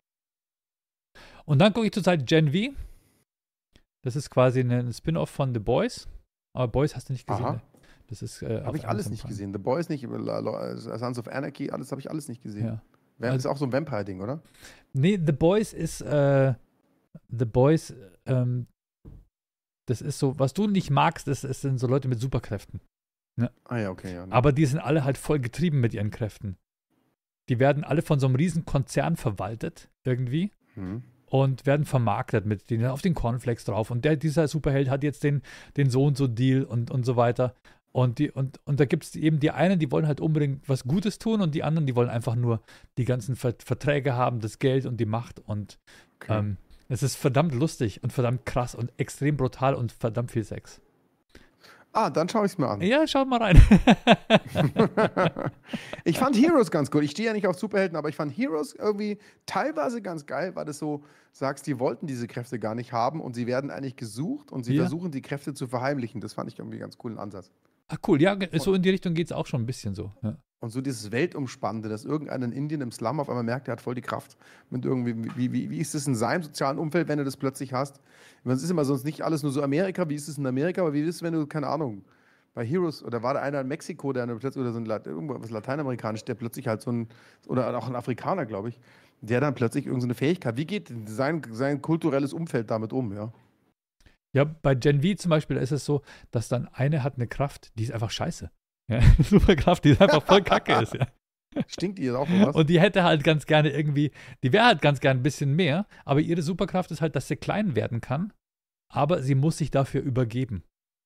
Und dann gucke ich zurzeit Gen V. Das ist quasi ein Spin-off von The Boys. Aber Boys hast du nicht gesehen, Aha. ne? Das ist, äh, Habe auf ich alles Amazon nicht Prime. gesehen. The Boys nicht, La- La- Sons of Anarchy, alles habe ich alles nicht gesehen. Ja. Vamp- Also- ist auch so ein Vampire-Ding, oder? Nee, The Boys ist, äh, The Boys, ähm, das ist so, was du nicht magst, das, das sind so Leute mit Superkräften. Ah ja, okay. Ja, Aber die sind alle halt voll getrieben mit ihren Kräften. Die werden alle von so einem riesen Konzern verwaltet, irgendwie. hm. Und werden vermarktet mit denen auf den Cornflakes drauf. Und der, dieser Superheld hat jetzt den, den so und so Deal und, und so weiter. Und, die, und, und da gibt es eben die einen, die wollen halt unbedingt was Gutes tun und die anderen, die wollen einfach nur die ganzen Ver Verträge haben, das Geld und die Macht. Und Okay. ähm, es ist verdammt lustig und verdammt krass und extrem brutal und verdammt viel Sex. Ah, dann schaue ich es mir an. Ja, schaut mal rein. Ich fand Heroes ganz gut. Ich stehe ja nicht auf Superhelden, aber ich fand Heroes irgendwie teilweise ganz geil, weil du so sagst, die wollten diese Kräfte gar nicht haben und sie werden eigentlich gesucht und sie Ja. versuchen, die Kräfte zu verheimlichen. Das fand ich irgendwie einen ganz coolen Ansatz. Ach cool, ja, ge- so in die Richtung geht es auch schon ein bisschen so. Ja. Und so dieses Weltumspannende, dass irgendeiner in Indien im Slum auf einmal merkt, er hat voll die Kraft. Mit irgendwie, wie, wie, wie ist es in seinem sozialen Umfeld, wenn du das plötzlich hast? Es ist immer sonst nicht alles nur so Amerika, wie ist es in Amerika, aber wie ist es, wenn du, keine Ahnung, bei Heroes, oder war da einer in Mexiko, der eine plötzlich, oder so ein Lat irgendwas lateinamerikanisch, der plötzlich halt so ein, oder auch ein Afrikaner, glaube ich, der dann plötzlich irgendeine Fähigkeit, wie geht sein, sein kulturelles Umfeld damit um, ja? Ja, bei Gen V zum Beispiel ist es so, dass dann eine hat eine Kraft, die ist einfach scheiße. Ja, eine Superkraft, die einfach voll kacke ist, ja. Stinkt ihr auch oder was? Und die hätte halt ganz gerne irgendwie, die wäre halt ganz gerne ein bisschen mehr, aber ihre Superkraft ist halt, dass sie klein werden kann, aber sie muss sich dafür übergeben.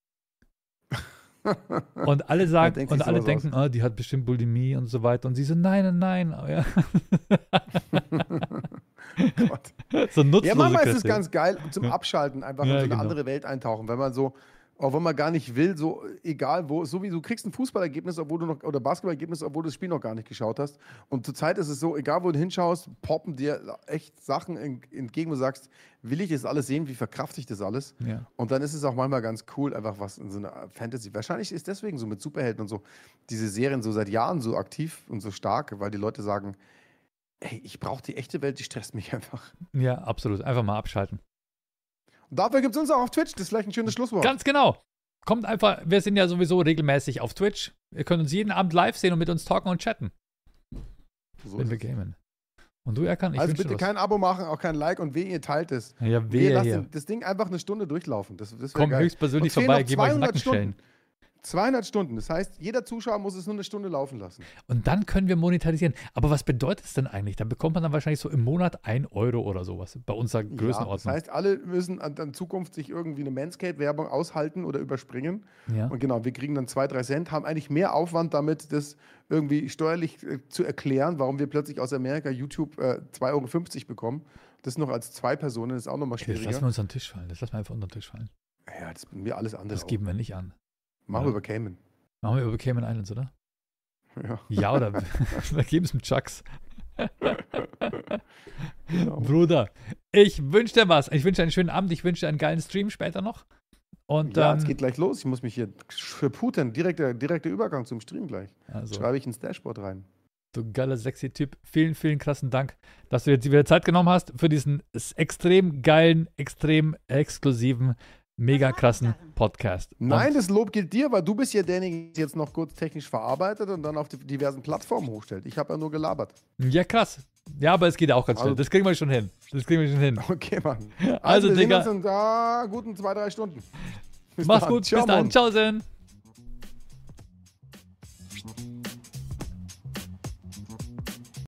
Und alle sagen, denkt und sich alle sowas denken, ah, die hat bestimmt Bulimie und so weiter. Und sie so, nein, nein, nein. Ja. Gott. So nutzlose Ja, manchmal ist es Kräfte. ganz geil zum Ja. Abschalten, einfach Ja, in so eine genau. andere Welt eintauchen, wenn man so, auch wenn man gar nicht will, so egal wo, so wie du kriegst ein Fußballergebnis, obwohl du noch, oder Basketballergebnis, obwohl du das Spiel noch gar nicht geschaut hast. Und zurzeit ist es so, egal wo du hinschaust, poppen dir echt Sachen en- entgegen, wo du sagst, will ich das alles sehen, wie verkrafte ich das alles? Ja. Und dann ist es auch manchmal ganz cool, einfach was in so einer Fantasy. Wahrscheinlich ist deswegen so mit Superhelden und so diese Serien so seit Jahren so aktiv und so stark, weil die Leute sagen, ey, ich brauche die echte Welt, die stresst mich einfach. Ja, absolut. Einfach mal abschalten. Und dafür gibt es uns auch auf Twitch. Das ist vielleicht ein schönes Schlusswort. Ganz genau. Kommt einfach, wir sind ja sowieso regelmäßig auf Twitch. Ihr könnt uns jeden Abend live sehen und mit uns talken und chatten, so wenn ist wir es. gamen. Und du, Erkan, ich Also wünsche bitte dir was. kein Abo machen, auch kein Like und weh, ihr teilt es. Ja, Wir wehe lassen hier. das Ding einfach eine Stunde durchlaufen. Das, das wär Komm geil. höchstpersönlich Uns fehlen vorbei, noch geben euch einen zweihundert Nackenschellen. Stunden. zweihundert Stunden. Das heißt, jeder Zuschauer muss es nur eine Stunde laufen lassen. Und dann können wir monetarisieren. Aber was bedeutet es denn eigentlich? Da bekommt man dann wahrscheinlich so im Monat ein Euro oder sowas bei unserer Größenordnung. Ja, das heißt, alle müssen an, an Zukunft sich irgendwie eine Manscaped-Werbung aushalten oder überspringen. Ja. Und genau, wir kriegen dann zwei, drei Cent, haben eigentlich mehr Aufwand damit, das irgendwie steuerlich äh, zu erklären, warum wir plötzlich aus Amerika YouTube äh, zwei Euro fünfzig bekommen. Das noch als zwei Personen, das ist auch nochmal Okay, schwieriger. das lassen wir uns unter den Tisch fallen. Das lassen wir einfach unter den Tisch fallen. Ja, das sind wir alles andere. Das auch. geben wir nicht an. Machen Ja. wir über Cayman. Machen wir über Cayman Islands, oder? Ja. Ja, oder wir geben es mit Chucks. Genau. Bruder, ich wünsche dir was. Ich wünsche dir einen schönen Abend. Ich wünsche dir einen geilen Stream später noch. Und Ja, ähm, es geht gleich los. Ich muss mich hier verputen. Direkter, direkter Übergang zum Stream gleich. also, Schreibe ich ins Dashboard rein. du geiler, sexy Typ. Vielen, vielen krassen Dank, dass du jetzt wieder Zeit genommen hast für diesen extrem geilen, extrem exklusiven, mega krassen Podcast. Nein, das Lob gilt dir, weil du bist ja derjenige, der jetzt noch kurz technisch verarbeitet und dann auf die diversen Plattformen hochstellt. Ich habe ja nur gelabert. Und, ja, krass. Ja, aber es geht ja auch ganz schnell. Also- Das kriegen wir schon hin. Das kriegen wir schon hin. Okay, Mann. Also, wir Digga. sehen uns in ah, guten zwei, drei Stunden. Bis Mach's dann. gut. Ciao, Bis dann. Mann. Ciao, Sen.